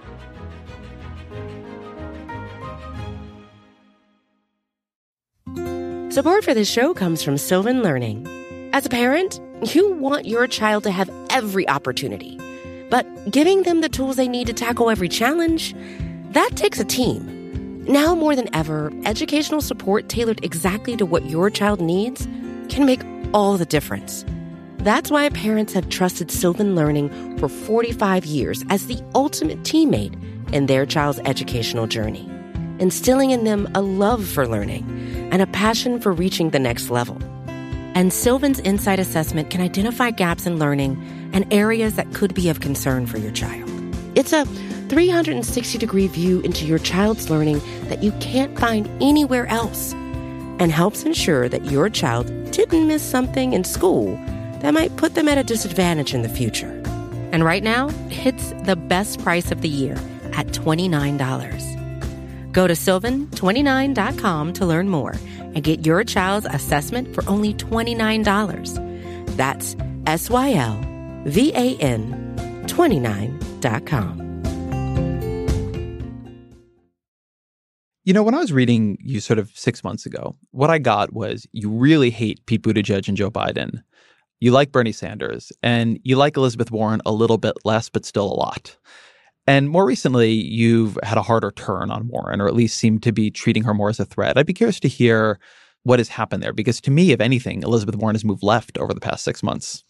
Support for this show comes from Sylvan Learning. As a parent, you want your child to have every opportunity, but giving them the tools they need to tackle every challenge, that takes a team. Now more than ever, educational support tailored exactly to what your child needs can make all the difference. That's why parents have trusted Sylvan Learning for 45 years as the ultimate teammate in their child's educational journey, instilling in them a love for learning and a passion for reaching the next level. And Sylvan's Insight Assessment can identify gaps in learning and areas that could be of concern for your child. It's a 360-degree view into your child's learning that you can't find anywhere else, and helps ensure that your child didn't miss something in school that might put them at a disadvantage in the future. And right now, it's the best price of the year at $29. Go to sylvan29.com to learn more and get your child's assessment for only $29. That's SYLVAN29.com. You know, when I was reading you sort of 6 months ago, what I got was you really hate Pete Buttigieg and Joe Biden. You like Bernie Sanders, and you like Elizabeth Warren a little bit less, but still a lot. And more recently, you've had a harder turn on Warren, or at least seem to be treating her more as a threat. I'd be curious to hear what has happened there, because to me, if anything, Elizabeth Warren has moved left over the past 6 months.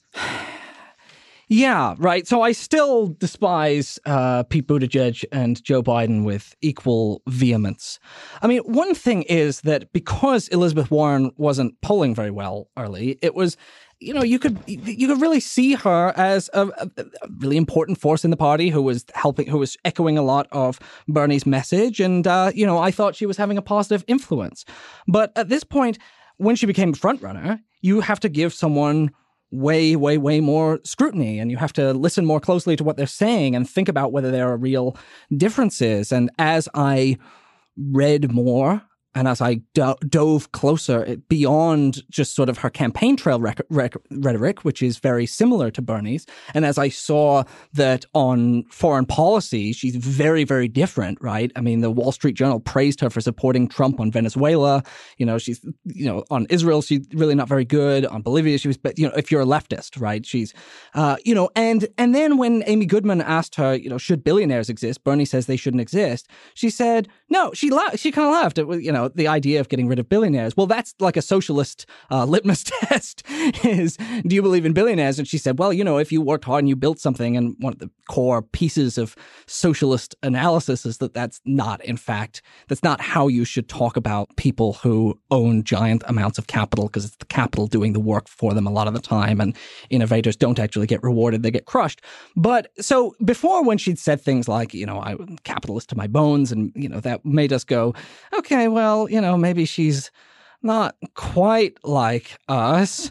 Yeah, right. So I still despise Pete Buttigieg and Joe Biden with equal vehemence. I mean, one thing is that because Elizabeth Warren wasn't polling very well early, it was, you know, you could really see her as a really important force in the party who was echoing a lot of Bernie's message. And, you know, I thought she was having a positive influence. But at this point, when she became frontrunner, you have to give someone way, way, way more scrutiny, and you have to listen more closely to what they're saying and think about whether there are real differences. And as I read more, and as I dove closer beyond just sort of her campaign trail rhetoric, which is very similar to Bernie's, and as I saw that on foreign policy, she's very, very different, right? I mean, the Wall Street Journal praised her for supporting Trump on Venezuela. You know, she's, you know, on Israel, she's really not very good. On Bolivia, she was, you know, if you're a leftist, right? She's, you know, and then when Amy Goodman asked her, you know, should billionaires exist? Bernie says they shouldn't exist. She said, no, she kind of laughed. It was, you know, the idea of getting rid of billionaires. Well, that's like a socialist litmus test is, do you believe in billionaires? And she said, well, you know, if you worked hard and you built something, and one of the core pieces of socialist analysis is that that's not how you should talk about people who own giant amounts of capital, because it's the capital doing the work for them a lot of the time, and innovators don't actually get rewarded, they get crushed. But so before, when she'd said things like, you know, I'm capitalist to my bones, and, you know, that made us go, okay, well, you know, maybe she's not quite like us.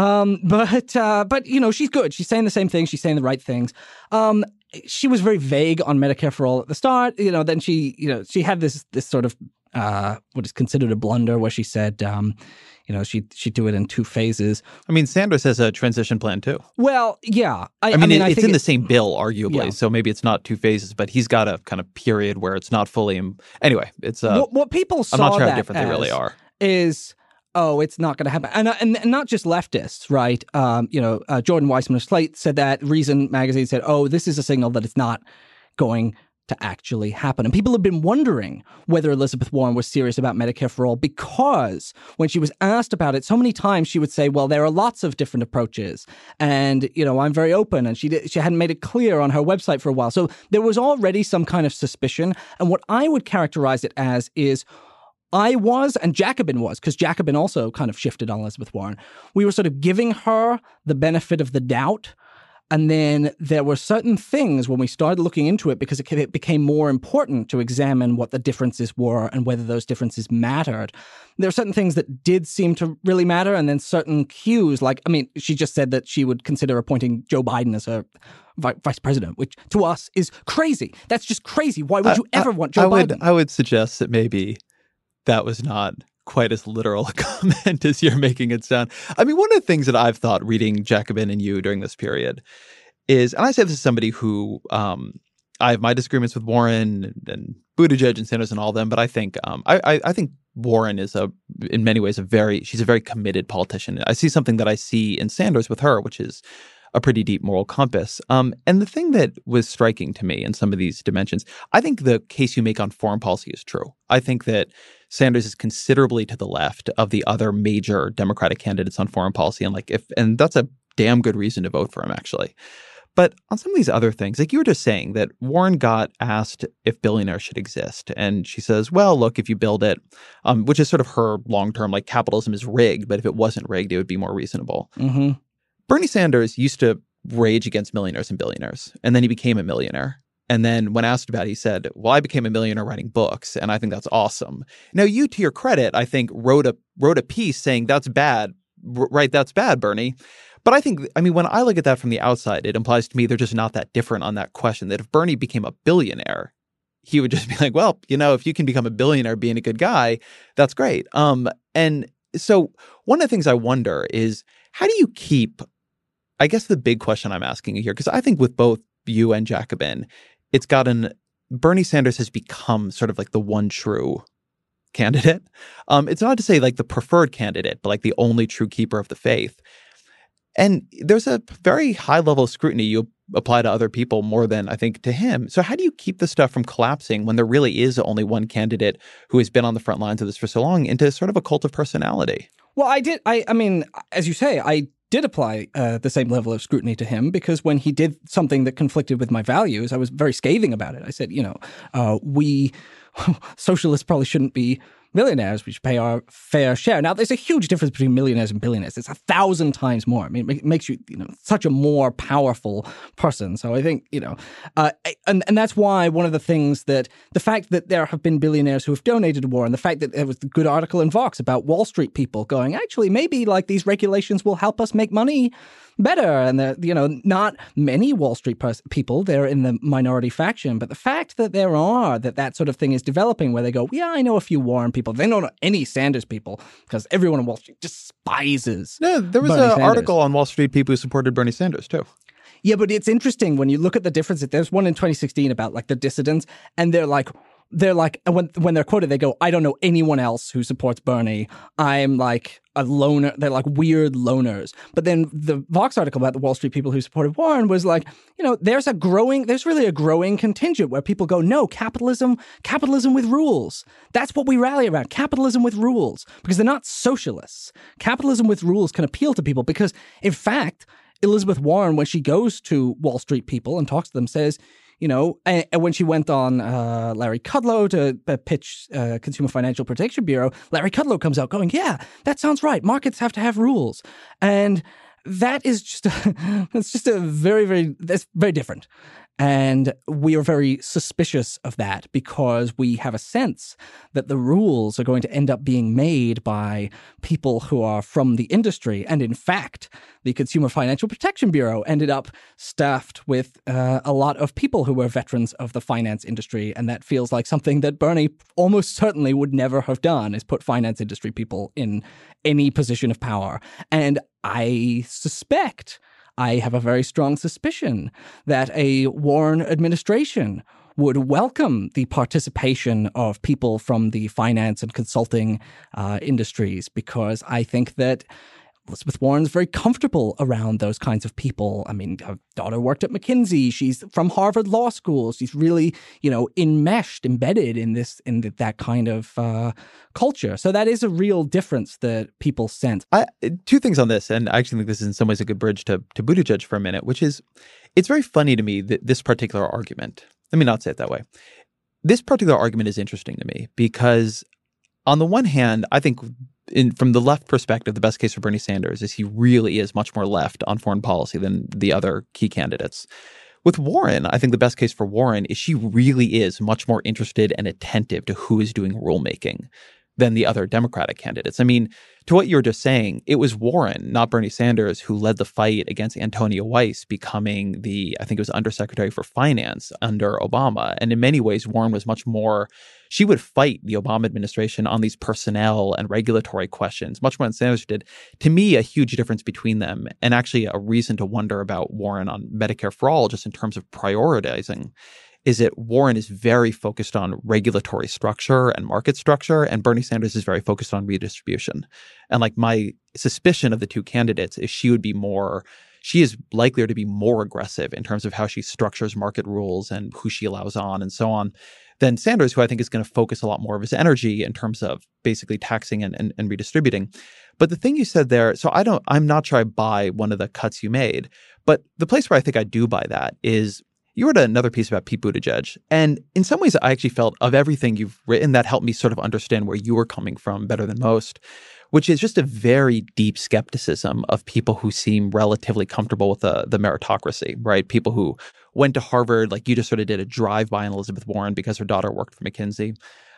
But you know, she's good. She's saying the same things. She's saying the right things. She was very vague on Medicare for all at the start. You know, then she had this sort of what is considered a blunder, where she said, she'd do it in 2 phases. I mean, Sanders has a transition plan too. Well, yeah. I mean, I it's think in the same bill, arguably, yeah. so maybe it's not 2 phases, but he's got a kind of period where it's not fully. Anyway, it's what people saw. I'm not sure that how different they really are. Is it's not going to happen, and not just leftists, right? Jordan Weissman of Slate said that. Reason magazine said, this is a signal that it's not going to actually happen. And people have been wondering whether Elizabeth Warren was serious about Medicare for All, because when she was asked about it, so many times she would say, well, there are lots of different approaches, and, I'm very open. And she hadn't made it clear on her website for a while. So there was already some kind of suspicion. And what I would characterize it as is I was, and Jacobin was, because Jacobin also kind of shifted on Elizabeth Warren. We were sort of giving her the benefit of the doubt. And then there were certain things when we started looking into it, because it became more important to examine what the differences were and whether those differences mattered. There are certain things that did seem to really matter, and then certain cues, she just said that she would consider appointing Joe Biden as her vice president, which to us is crazy. That's just crazy. Why would you ever want Joe Biden? I would suggest that maybe that was not quite as literal a comment as you're making it sound. I mean, one of the things that I've thought reading Jacobin and you during this period is, and I say this as somebody who I have my disagreements with Warren and Buttigieg and Sanders and all of them, but I think I think Warren is in many ways she's a very committed politician. I see something that I see in Sanders with her, which is a pretty deep moral compass. And the thing that was striking to me in some of these dimensions, I think the case you make on foreign policy is true. I think that Sanders is considerably to the left of the other major Democratic candidates on foreign policy. And that's a damn good reason to vote for him, actually. But on some of these other things, like you were just saying that Warren got asked if billionaires should exist. And she says, well, look, if you build it, which is sort of her long-term, capitalism is rigged, but if it wasn't rigged, it would be more reasonable. Mm-hmm. Bernie Sanders used to rage against millionaires and billionaires, and then he became a millionaire. And then when asked about it, he said, well, I became a millionaire writing books, and I think that's awesome. Now, you, to your credit, I think, wrote a piece saying that's bad, right? That's bad, Bernie. But when I look at that from the outside, it implies to me they're just not that different on that question, that if Bernie became a billionaire, he would just be like, well, if you can become a billionaire being a good guy, that's great. And so one of the things I wonder is, how do you keep, I guess the big question I'm asking you here, because I think with both you and Jacobin, Bernie Sanders has become sort of like the one true candidate. It's not to say like the preferred candidate, but like the only true keeper of the faith. And there's a very high level of scrutiny you apply to other people more than I think to him. So how do you keep this stuff from collapsing when there really is only one candidate who has been on the front lines of this for so long into sort of a cult of personality? Well, I mean, as you say, I did apply the same level of scrutiny to him, because when he did something that conflicted with my values, I was very scathing about it. I said, we socialists probably shouldn't be millionaires. We should pay our fair share. Now, there's a huge difference between millionaires and billionaires. It's 1,000 times more. I mean, it makes you, such a more powerful person. So I think, and that's why one of the things that the fact that there have been billionaires who have donated to Warren, the fact that there was the good article in Vox about Wall Street people going, actually, maybe like these regulations will help us make money better. And not many Wall Street people, they're in the minority faction. But the fact that that sort of thing is developing where they go, yeah, I know a few Warren people. They don't know any Sanders people, because everyone on Wall Street despises. Yeah, there was an article on Wall Street people who supported Bernie Sanders too. Yeah, but it's interesting when you look at the difference. There's one in 2016 about like the dissidents, and they're like, when they're quoted, they go, I don't know anyone else who supports Bernie. I'm like a loner. They're like weird loners. But then the Vox article about the Wall Street people who supported Warren was like, there's really a growing contingent where people go, no, capitalism with rules. That's what we rally around. Capitalism with rules, because they're not socialists. Capitalism with rules can appeal to people because, in fact, Elizabeth Warren, when she goes to Wall Street people and talks to them, says, and when she went on Larry Kudlow to pitch Consumer Financial Protection Bureau, Larry Kudlow comes out going, yeah, that sounds right. Markets have to have rules. And that is that's very, very, that's very different. And we are very suspicious of that because we have a sense that the rules are going to end up being made by people who are from the industry. And in fact, the Consumer Financial Protection Bureau ended up staffed with a lot of people who were veterans of the finance industry. And that feels like something that Bernie almost certainly would never have done, is put finance industry people in any position of power. And I have a very strong suspicion that a Warren administration would welcome the participation of people from the finance and consulting industries, because I think that Elizabeth Warren's very comfortable around those kinds of people. I mean, her daughter worked at McKinsey. She's from Harvard Law School. She's really, embedded in that kind of culture. So that is a real difference that people sense. Two things on this, and I actually think this is in some ways a good bridge to Buttigieg for a minute, which is, it's very funny to me that this particular argument, let me not say it that way. This particular argument is interesting to me because on the one hand, I think from the left perspective, the best case for Bernie Sanders is he really is much more left on foreign policy than the other key candidates. With Warren, I think the best case for Warren is she really is much more interested and attentive to who is doing rulemaking than the other Democratic candidates. I mean, to what you were just saying, it was Warren, not Bernie Sanders, who led the fight against Antonia Weiss becoming I think it was Undersecretary for Finance under Obama. And in many ways, Warren was much more, she would fight the Obama administration on these personnel and regulatory questions, much more than Sanders did. To me, a huge difference between them, and actually a reason to wonder about Warren on Medicare for All, just in terms of prioritizing, is that Warren is very focused on regulatory structure and market structure, and Bernie Sanders is very focused on redistribution. And like my suspicion of the two candidates is she is likelier to be more aggressive in terms of how she structures market rules and who she allows on and so on than Sanders, who I think is going to focus a lot more of his energy in terms of basically taxing and redistributing. But the thing you said there, so I'm not sure I buy one of the cuts you made, but the place where I think I do buy that is you wrote another piece about Pete Buttigieg. And in some ways, I actually felt of everything you've written, that helped me sort of understand where you were coming from better than most, which is just a very deep skepticism of people who seem relatively comfortable with the meritocracy, right? People who went to Harvard, like you just sort of did a drive-by on Elizabeth Warren because her daughter worked for McKinsey.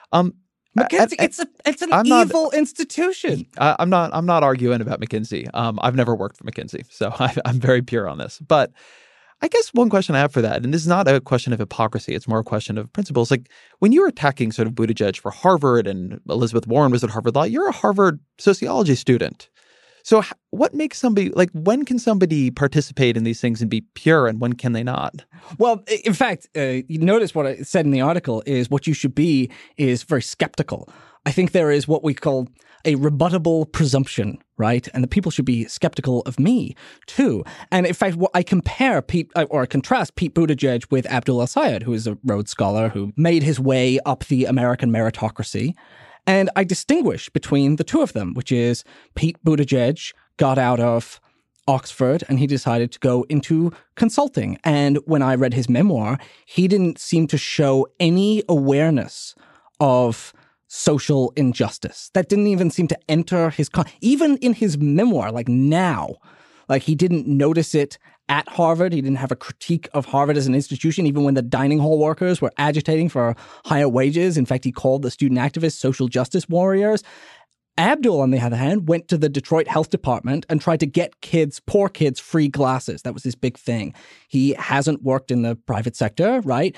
McKinsey, it's an evil institution. I'm not arguing about McKinsey. I've never worked for McKinsey, so I'm very pure on this. But I guess one question I have for that, and this is not a question of hypocrisy, it's more a question of principles. Like when you were attacking sort of Buttigieg for Harvard and Elizabeth Warren was at Harvard Law, you're a Harvard sociology student. So what makes somebody, like when can somebody participate in these things and be pure and when can they not? Well, in fact, you notice what I said in the article is what you should be is very skeptical. I think there is what we call a rebuttable presumption, right? And the people should be skeptical of me too. And in fact, I contrast Pete Buttigieg with Abdul El-Sayed, who is a Rhodes Scholar who made his way up the American meritocracy. And I distinguish between the two of them, which is Pete Buttigieg got out of Oxford and he decided to go into consulting. And when I read his memoir, he didn't seem to show any awareness of social injustice. That didn't even seem to enter even in his memoir, like now. Like he didn't notice it at Harvard. He didn't have a critique of Harvard as an institution, even when the dining hall workers were agitating for higher wages. In fact, he called the student activists social justice warriors. Abdul, on the other hand, went to the Detroit Health Department and tried to get poor kids, free glasses. That was his big thing. He hasn't worked in the private sector, right?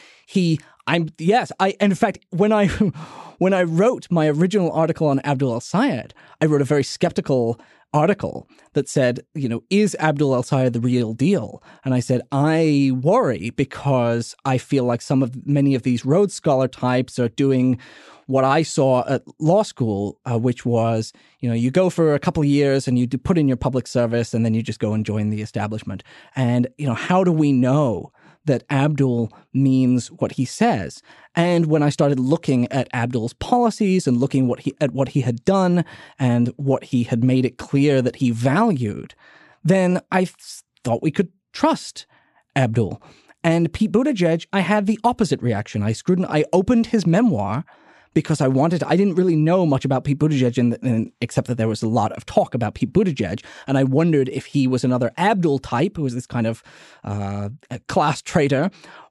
In fact, when I wrote my original article on Abdul El-Sayed, I wrote a very skeptical article that said, is Abdul El-Sayed the real deal? And I said, I worry because I feel like many of these Rhodes Scholar types are doing what I saw at law school, which was, you go for a couple of years and you put in your public service and then you just go and join the establishment. And, how do we know that Abdul means what he says? And when I started looking at Abdul's policies and looking at what he had done and what he had made it clear that he valued, then I thought we could trust Abdul. And Pete Buttigieg, I had the opposite reaction. I opened his memoir because I didn't really know much about Pete Buttigieg except that there was a lot of talk about Pete Buttigieg. And I wondered if he was another Abdul type, who was this kind of class traitor,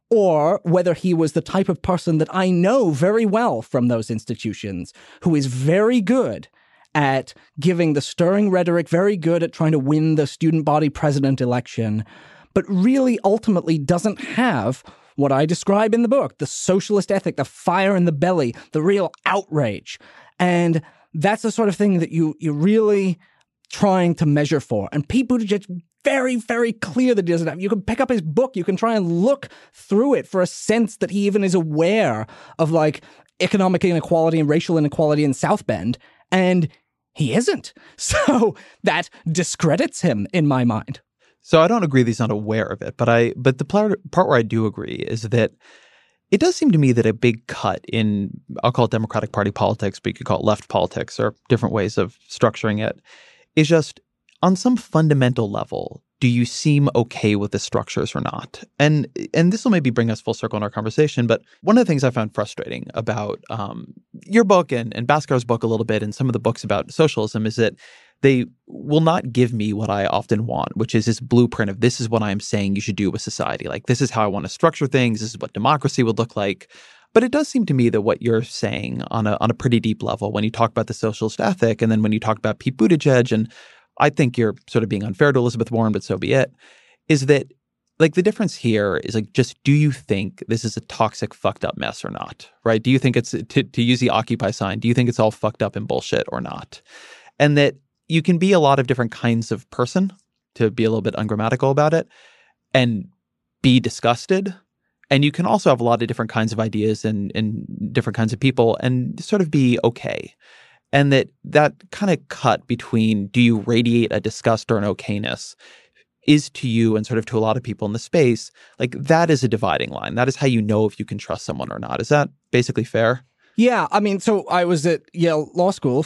or whether he was the type of person that I know very well from those institutions, who is very good at giving the stirring rhetoric, very good at trying to win the student body president election, but really ultimately doesn't have what I describe in the book, the socialist ethic, the fire in the belly, the real outrage. And that's the sort of thing that you're really trying to measure for. And Pete Buttigieg, very, very clear that he doesn't have. You can pick up his book, you can try and look through it for a sense that he even is aware of like economic inequality and racial inequality in South Bend, and he isn't. So that discredits him in my mind. So I don't agree that he's not aware of it, but the part where I do agree is that it does seem to me that a big cut in, I'll call it Democratic Party politics, but you could call it left politics or different ways of structuring it, is just on some fundamental level, do you seem okay with the structures or not? And this will maybe bring us full circle in our conversation, but one of the things I found frustrating about your book and Bhaskar's book a little bit and some of the books about socialism is that they will not give me what I often want, which is this blueprint of this is what I'm saying you should do with society. Like, this is how I want to structure things. This is what democracy would look like. But it does seem to me that what you're saying on a pretty deep level, when you talk about the socialist ethic, and then when you talk about Pete Buttigieg, and I think you're sort of being unfair to Elizabeth Warren, but so be it, is that like the difference here is like, just do you think this is a toxic, fucked up mess or not, right? Do you think it's, to use the Occupy sign, do you think it's all fucked up and bullshit or not? And that you can be a lot of different kinds of person, to be a little bit ungrammatical about it, and be disgusted. And you can also have a lot of different kinds of ideas and different kinds of people and sort of be okay. And that kind of cut between do you radiate a disgust or an okayness is to you and sort of to a lot of people in the space, like that is a dividing line. That is how you know if you can trust someone or not. Is that basically fair? Yeah. I mean, so I was at Yale Law School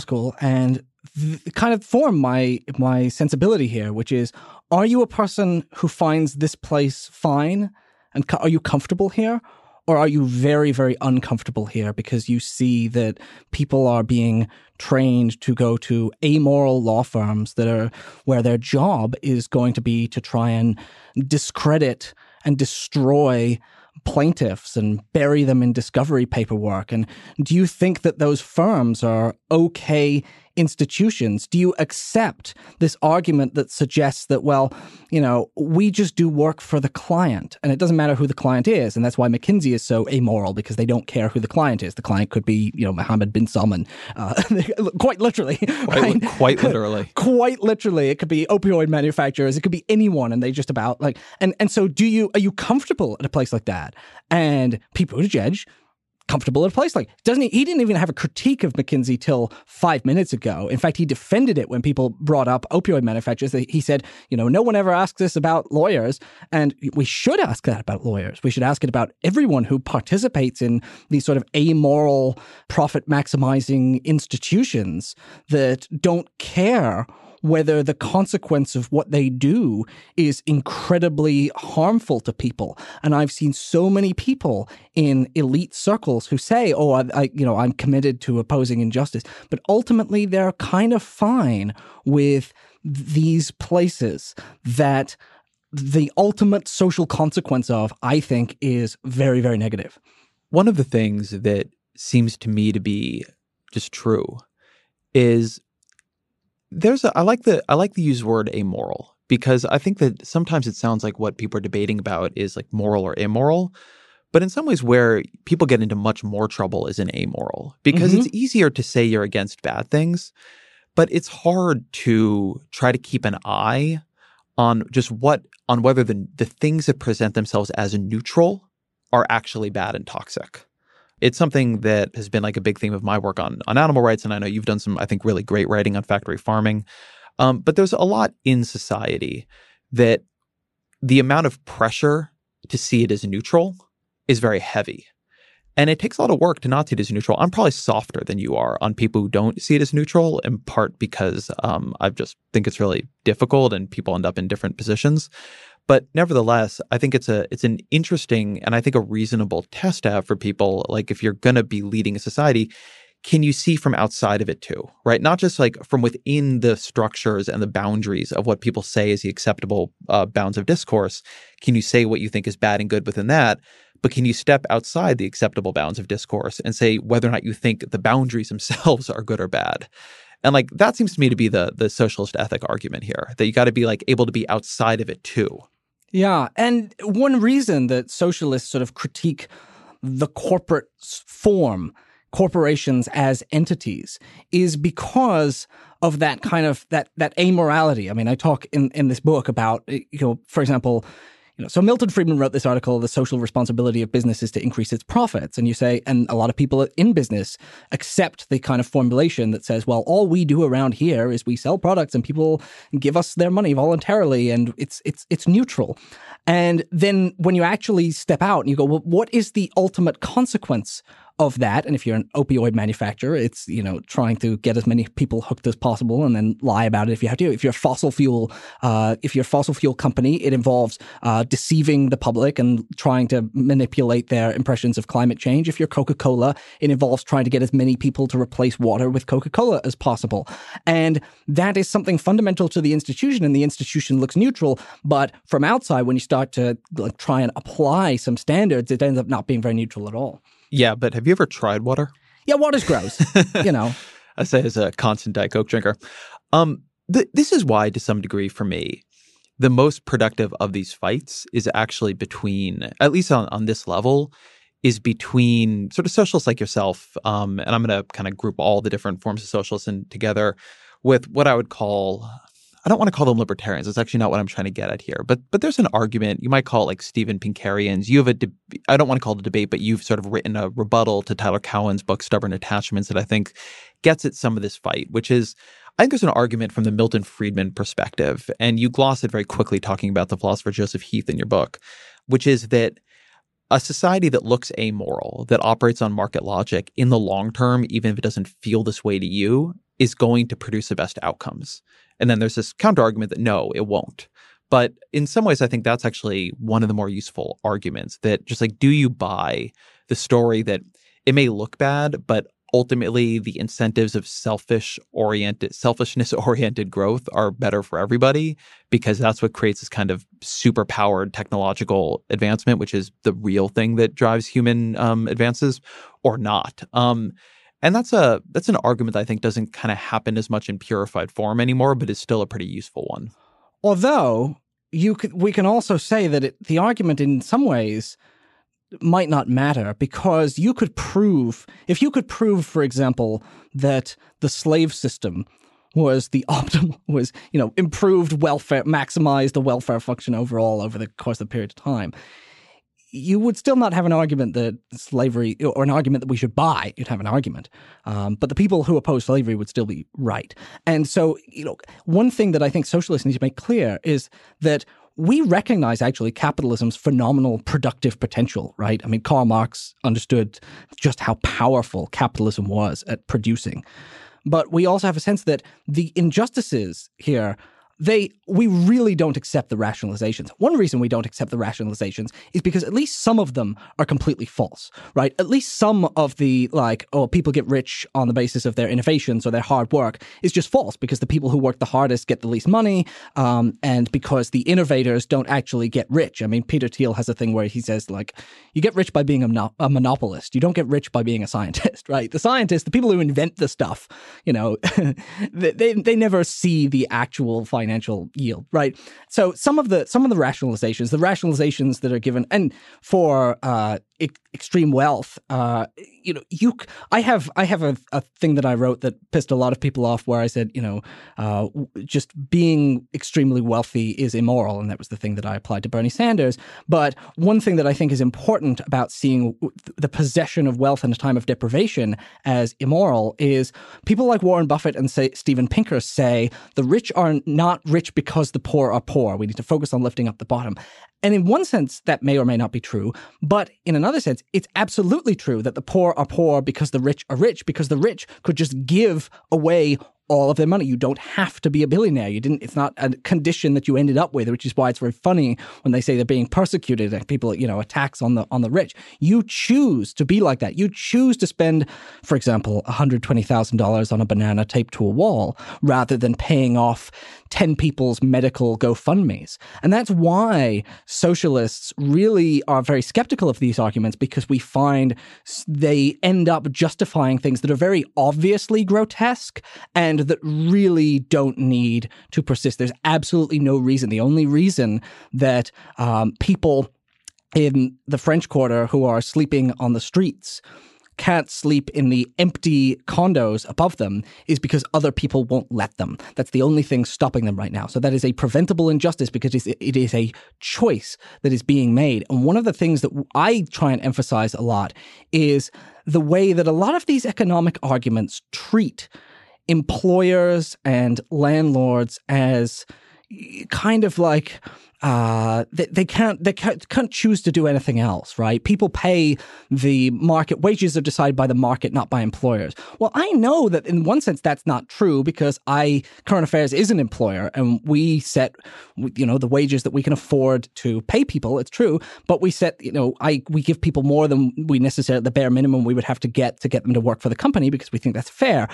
and kind of formed my sensibility here, which is, are you a person who finds this place fine and are you comfortable here? Or are you very, very uncomfortable here because you see that people are being trained to go to amoral law firms that are where their job is going to be to try and discredit and destroy plaintiffs and bury them in discovery paperwork? And do you think that those firms are okay institutions? Do you accept this argument that suggests that, well, you know, we just do work for the client and it doesn't matter who the client is? And that's why McKinsey is so amoral, because they don't care who the client is. The client could be, you know, Mohammed bin Salman, quite literally. Right? Quite literally. Quite literally. It could be opioid manufacturers. It could be anyone. And they just about like, and so are you comfortable at a place like that? And Pete Buttigieg, comfortable at a place like, he didn't even have a critique of McKinsey till 5 minutes ago. In fact, he defended it when people brought up opioid manufacturers. He said, you know, no one ever asks this about lawyers, and we should ask that about lawyers. We should ask it about everyone who participates in these sort of amoral, profit-maximizing institutions that don't care whether the consequence of what they do is incredibly harmful to people. And I've seen so many people in elite circles who say, oh, I'm committed to opposing injustice. But ultimately, they're kind of fine with these places that the ultimate social consequence of, I think, is very, very negative. One of the things that seems to me to be just true is I like the use word amoral, because I think that sometimes it sounds like what people are debating about is like moral or immoral. But in some ways where people get into much more trouble is in amoral, because it's easier to say you're against bad things, but it's hard to try to keep an eye on whether the things that present themselves as neutral are actually bad and toxic. It's something that has been like a big theme of my work on animal rights. And I know you've done some, I think, really great writing on factory farming. But there's a lot in society that the amount of pressure to see it as neutral is very heavy. And it takes a lot of work to not see it as neutral. I'm probably softer than you are on people who don't see it as neutral, in part because I just think it's really difficult and people end up in different positions. But nevertheless, I think it's an interesting and I think a reasonable test to have for people. Like, if you're going to be leading a society, can you see from outside of it too, right? Not just like from within the structures and the boundaries of what people say is the acceptable bounds of discourse. Can you say what you think is bad and good within that? But can you step outside the acceptable bounds of discourse and say whether or not you think the boundaries themselves are good or bad? And like that seems to me to be the socialist ethic argument here, that you got to be like able to be outside of it too. Yeah. And one reason that socialists sort of critique the corporate form, corporations as entities, is because of that kind of that amorality. I mean, I talk in this book about, for example, so Milton Friedman wrote this article, The Social Responsibility of Business is to Increase Its Profits. And you say, and a lot of people in business accept the kind of formulation that says, well, all we do around here is we sell products and people give us their money voluntarily and it's neutral. And then when you actually step out and you go, well, what is the ultimate consequence of that? And if you're an opioid manufacturer, it's, trying to get as many people hooked as possible and then lie about it if you have to. If you're a fossil fuel company, it involves deceiving the public and trying to manipulate their impressions of climate change. If you're Coca-Cola, it involves trying to get as many people to replace water with Coca-Cola as possible. And that is something fundamental to the institution, and the institution looks neutral. But from outside, when you start to try and apply some standards, it ends up not being very neutral at all. Yeah, but have you ever tried water? Yeah, water's gross, I say as a constant Diet Coke drinker. This is why, to some degree for me, the most productive of these fights is actually between, at least on this level, is between sort of socialists like yourself, and I'm going to kind of group all the different forms of socialists together with what I would call, I don't want to call them libertarians. That's actually not what I'm trying to get at here. But there's an argument. You might call it like Steven Pinkarians. You have I don't want to call it a debate, but you've sort of written a rebuttal to Tyler Cowen's book, Stubborn Attachments, that I think gets at some of this fight, which is, I think there's an argument from the Milton Friedman perspective. And you gloss it very quickly talking about the philosopher Joseph Heath in your book, which is that a society that looks amoral, that operates on market logic in the long term, even if it doesn't feel this way to you, is going to produce the best outcomes. And then there's this counter argument that no, it won't. But in some ways, I think that's actually one of the more useful arguments, that just like, do you buy the story that it may look bad, but ultimately the incentives of selfishness-oriented growth are better for everybody, because that's what creates this kind of super-powered technological advancement, which is the real thing that drives human advances, or not. And that's an argument that I think doesn't kind of happen as much in purified form anymore, but is still a pretty useful one. Although we can also say that the argument in some ways might not matter, because if you could prove, for example, that the slave system was the optimal, improved welfare, maximized the welfare function overall over the course of a period of time, you would still not have an argument that slavery, or an argument that we should buy. You'd have an argument. But the people who oppose slavery would still be right. And so, one thing that I think socialists need to make clear is that we recognize actually capitalism's phenomenal productive potential, right? I mean, Karl Marx understood just how powerful capitalism was at producing. But we also have a sense that the injustices here, we really don't accept the rationalizations. One reason we don't accept the rationalizations is because at least some of them are completely false, right? At least some of the people get rich on the basis of their innovations or their hard work is just false, because the people who work the hardest get the least money, and because the innovators don't actually get rich. I mean, Peter Thiel has a thing where he says, you get rich by being a monopolist. You don't get rich by being a scientist, right? The scientists, the people who invent the stuff, they never see the actual financial yield, right? So some of the rationalizations that are given, and for extreme wealth, I have a thing that I wrote that pissed a lot of people off, where I said, just being extremely wealthy is immoral, and that was the thing that I applied to Bernie Sanders. But one thing that I think is important about seeing the possession of wealth in a time of deprivation as immoral is people like Warren Buffett and Steven Pinker say the rich are not rich because the poor are poor. We need to focus on lifting up the bottom. And in one sense, that may or may not be true. But in another sense, it's absolutely true that the poor are poor because the rich are rich, because the rich could just give away all of their money. You don't have to be a billionaire. It's not a condition that you ended up with, which is why it's very funny when they say they're being persecuted and people, attacks on the rich. You choose to be like that. You choose to spend, for example, $120,000 on a banana taped to a wall rather than paying off 10 people's medical GoFundMes. And that's why socialists really are very skeptical of these arguments, because we find they end up justifying things that are very obviously grotesque and that really don't need to persist. There's absolutely no reason. The only reason that people in the French Quarter who are sleeping on the streets can't sleep in the empty condos above them is because other people won't let them. That's the only thing stopping them right now. So that is a preventable injustice because it is a choice that is being made. And one of the things that I try and emphasize a lot is the way that a lot of these economic arguments treat employers and landlords as kind of like they can't choose to do anything else, right? People pay the market. Wages are decided by the market, not by employers. Well, I know that in one sense that's not true because Current Affairs is an employer and we set, the wages that we can afford to pay people. It's true, but we set, we give people more than we necessarily, the bare minimum we would have to get them to work for the company because we think that's fair.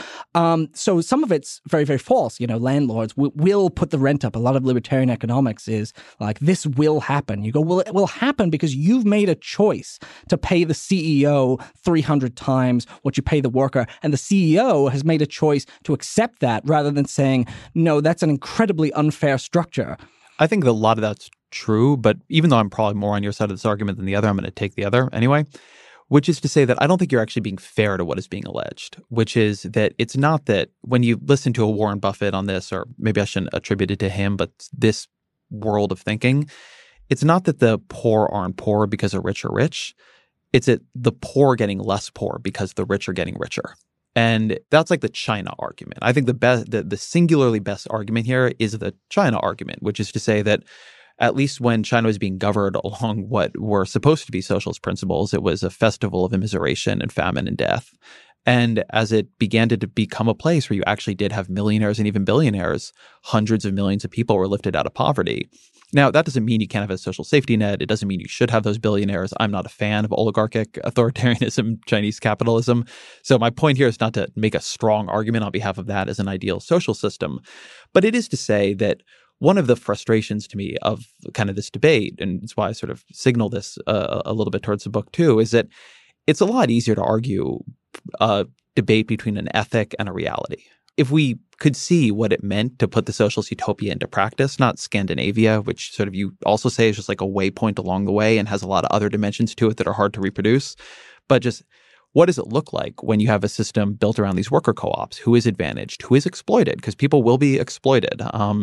So some of it's very, very false. Landlords will put the rent up. A lot of libertarian economics is like, this will happen. You go, well, it will happen because you've made a choice to pay the CEO 300 times what you pay the worker. And the CEO has made a choice to accept that rather than saying, no, that's an incredibly unfair structure. I think that a lot of that's true, but even though I'm probably more on your side of this argument than the other, I'm going to take the other anyway, which is to say that I don't think you're actually being fair to what is being alleged, which is that it's not that when you listen to a Warren Buffett on this, or maybe I shouldn't attribute it to him, but this world of thinking, it's not that the poor aren't poor because the rich are rich. It's that the poor are getting less poor because the rich are getting richer. And that's like the China argument. I think the singularly best argument here is the China argument, which is to say that at least when China was being governed along what were supposed to be socialist principles, it was a festival of immiseration and famine and death. And as it began to become a place where you actually did have millionaires and even billionaires, hundreds of millions of people were lifted out of poverty. Now, that doesn't mean you can't have a social safety net. It doesn't mean you should have those billionaires. I'm not a fan of oligarchic authoritarianism, Chinese capitalism. So my point here is not to make a strong argument on behalf of that as an ideal social system, but it is to say that one of the frustrations to me of kind of this debate, and it's why I sort of signal this a little bit towards the book too, is that it's a lot easier to argue a debate between an ethic and a reality. If we could see what it meant to put the socialist utopia into practice, not Scandinavia, which sort of you also say is just like a waypoint along the way and has a lot of other dimensions to it that are hard to reproduce, but just what does it look like when you have a system built around these worker co-ops? Who is advantaged? Who is exploited? Because people will be exploited.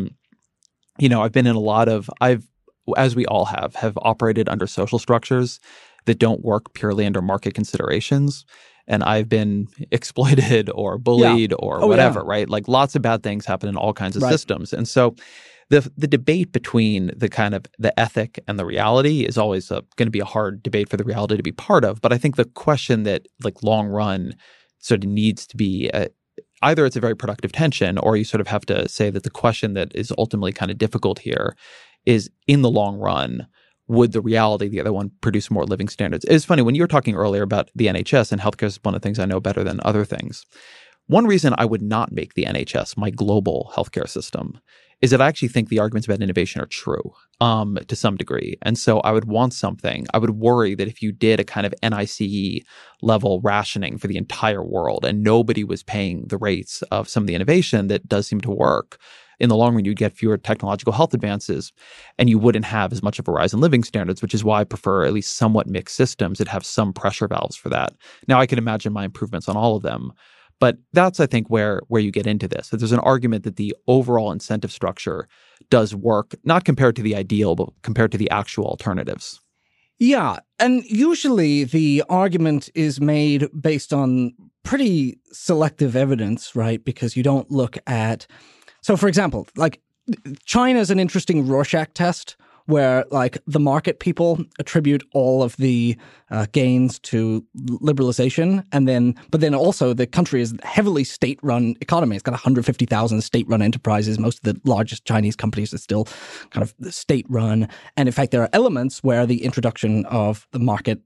I've been in as we all have operated under social structures that don't work purely under market considerations. And I've been exploited or bullied or whatever, right? Like lots of bad things happen in all kinds of systems. And so the debate between the kind of the ethic and the reality is always going to be a hard debate for the reality to be part of. But I think the question that like long run sort of needs to be either it's a very productive tension, or you sort of have to say that the question that is ultimately kind of difficult here is, in the long run, would the reality, the other one, produce more living standards? It's funny, when you were talking earlier about the NHS, and healthcare is one of the things I know better than other things. One reason I would not make the NHS my global healthcare system is that I actually think the arguments about innovation are true to some degree. And so I would want something. I would worry that if you did a kind of NICE level rationing for the entire world and nobody was paying the rates of some of the innovation that does seem to work, in the long run, you'd get fewer technological health advances and you wouldn't have as much of a rise in living standards, which is why I prefer at least somewhat mixed systems that have some pressure valves for that. Now, I can imagine my improvements on all of them, but that's, I think, where you get into this. That there's an argument that the overall incentive structure does work, not compared to the ideal, but compared to the actual alternatives. Yeah, and usually the argument is made based on pretty selective evidence, right? Because you don't look at... So, for example, like China's an interesting Rorschach test where like the market people attribute all of the gains to liberalization, but then also the country is a heavily state-run economy. It's got 150,000 state-run enterprises. Most of the largest Chinese companies are still kind of state-run, and in fact, there are elements where the introduction of the market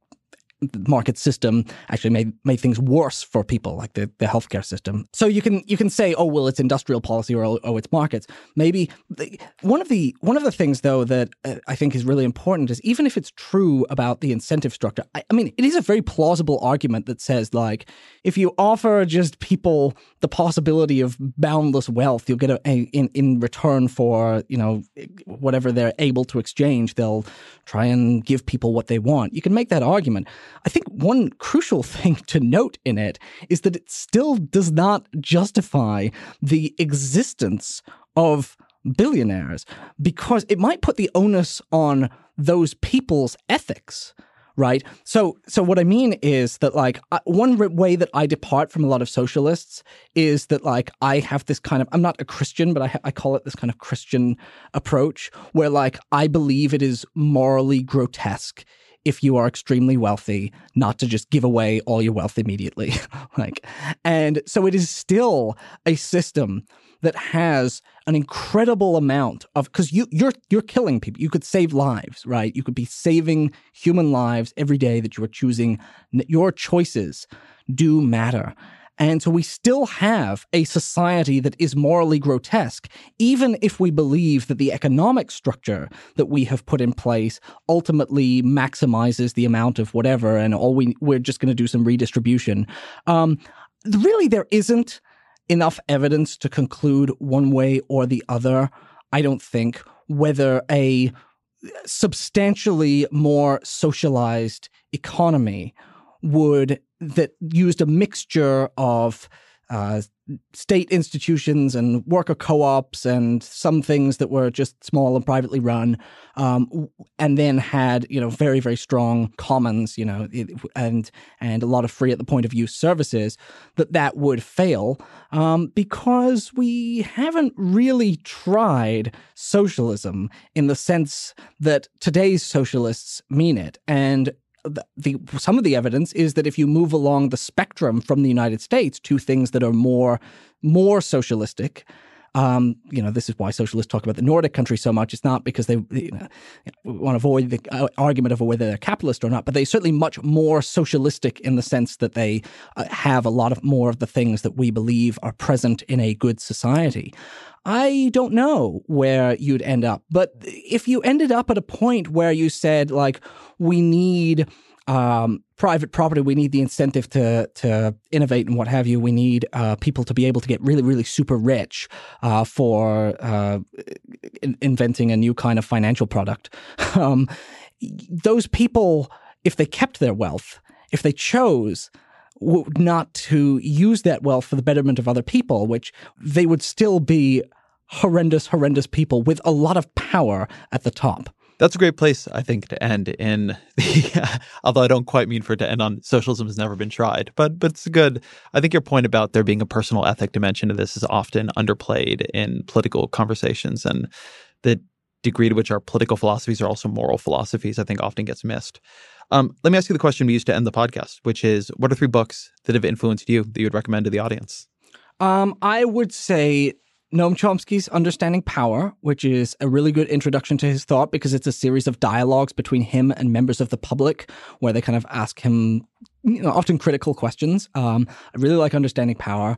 system actually made things worse for people, like the healthcare system. So you can say, oh well, it's industrial policy, or oh, it's markets. Maybe one of the things though that I think is really important is, even if it's true about the incentive structure, I mean, it is a very plausible argument that says, like, if you offer just people the possibility of boundless wealth, you'll get in return for, you know, whatever they're able to exchange, they'll try and give people what they want. You can make that argument. I think one crucial thing to note in it is that it still does not justify the existence of billionaires, because it might put the onus on those people's ethics, right? So what I mean is that, like, one way that I depart from a lot of socialists is that, like, I have this kind of, I'm not a Christian, but I call it this kind of Christian approach, where, like, I believe it is morally grotesque if you are extremely wealthy not to just give away all your wealth immediately. And so it is still a system that has an incredible amount of, because you're killing people. You could save lives, right? You could be saving human lives every day that you are choosing. Your choices do matter. And so we still have a society that is morally grotesque, even if we believe that the economic structure that we have put in place ultimately maximizes the amount of whatever, and we're just going to do some redistribution. Really, there isn't enough evidence to conclude one way or the other, I don't think, whether a substantially more socialized economy that used a mixture of state institutions and worker co-ops and some things that were just small and privately run, and then had, you know, very, very strong commons, you know, and a lot of free at the point of use services, that would fail, because we haven't really tried socialism in the sense that today's socialists mean it. And some of the evidence is that if you move along the spectrum from the United States to things that are more socialistic, this is why socialists talk about the Nordic countries so much. It's not because they want to avoid the argument of whether they're capitalist or not, but they're certainly much more socialistic in the sense that they have a lot of more of the things that we believe are present in a good society. I don't know where you'd end up, but if you ended up at a point where you said, like, we need private property, we need the incentive to innovate and what have you, we need people to be able to get really, really super rich for inventing a new kind of financial product. Those people, if they kept their wealth, if they chose not to use that wealth for the betterment of other people, which they would still be horrendous people with a lot of power at the top. That's a great place, I think, to end in the, although I don't quite mean for it to end on socialism has never been tried, but it's good. I think your point about there being a personal ethic dimension to this is often underplayed in political conversations, and the degree to which our political philosophies are also moral philosophies, I think, often gets missed. Let me ask you the question we used to end the podcast, which is, what are 3 books that have influenced you that you would recommend to the audience? I would say Noam Chomsky's Understanding Power, which is a really good introduction to his thought because it's a series of dialogues between him and members of the public where they kind of ask him, often critical questions. I really like Understanding Power.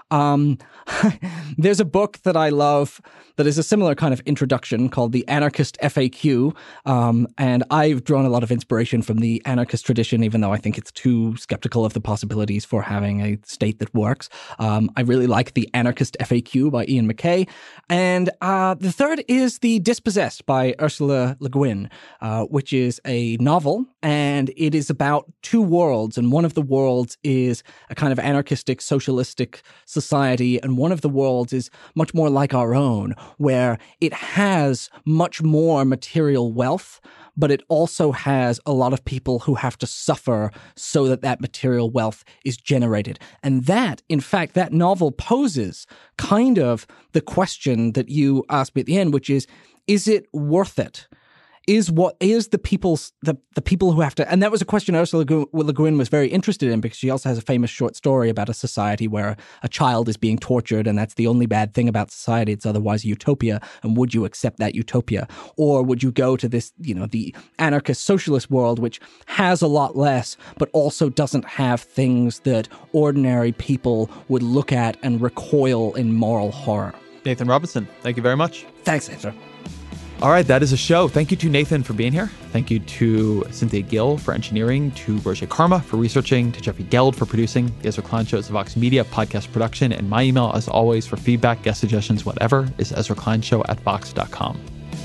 There's a book that I love that is a similar kind of introduction called The Anarchist FAQ. And I've drawn a lot of inspiration from the anarchist tradition, even though I think it's too skeptical of the possibilities for having a state that works. I really like The Anarchist FAQ by Ian MacKaye. And the third is The Dispossessed by Ursula Le Guin, which is a novel. And it is about 2 worlds. And one of the worlds is a kind of anarchistic, socialistic society. And one of the worlds is much more like our own, where it has much more material wealth, but it also has a lot of people who have to suffer so that that material wealth is generated. And that, in fact, that novel poses kind of the question that you asked me at the end, which is it worth it? is the people who have to, and that was a question Ursula Le Guin was very interested in, because she also has a famous short story about a society where a child is being tortured, and that's the only bad thing about society. It's otherwise a utopia. And would you accept that utopia? Or would you go to this, the anarchist socialist world, which has a lot less, but also doesn't have things that ordinary people would look at and recoil in moral horror? Nathan Robinson, thank you very much. Thanks, Ezra. All right, that is a show. Thank you to Nathan for being here. Thank you to Cynthia Gill for engineering, to Roger Karma for researching, to Jeffrey Geld for producing. The Ezra Klein Show is a Vox Media podcast production, and my email, as always, for feedback, guest suggestions, whatever, is EzraKleinShow@Vox.com.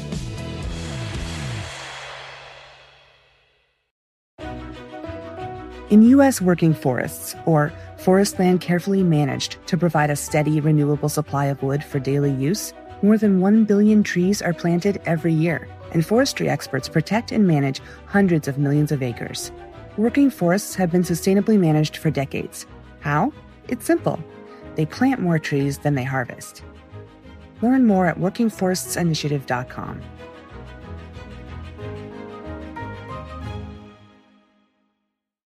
In U.S. working forests, or forest land carefully managed to provide a steady, renewable supply of wood for daily use, more than 1 billion trees are planted every year, and forestry experts protect and manage hundreds of millions of acres. Working forests have been sustainably managed for decades. How? It's simple. They plant more trees than they harvest. Learn more at workingforestsinitiative.com.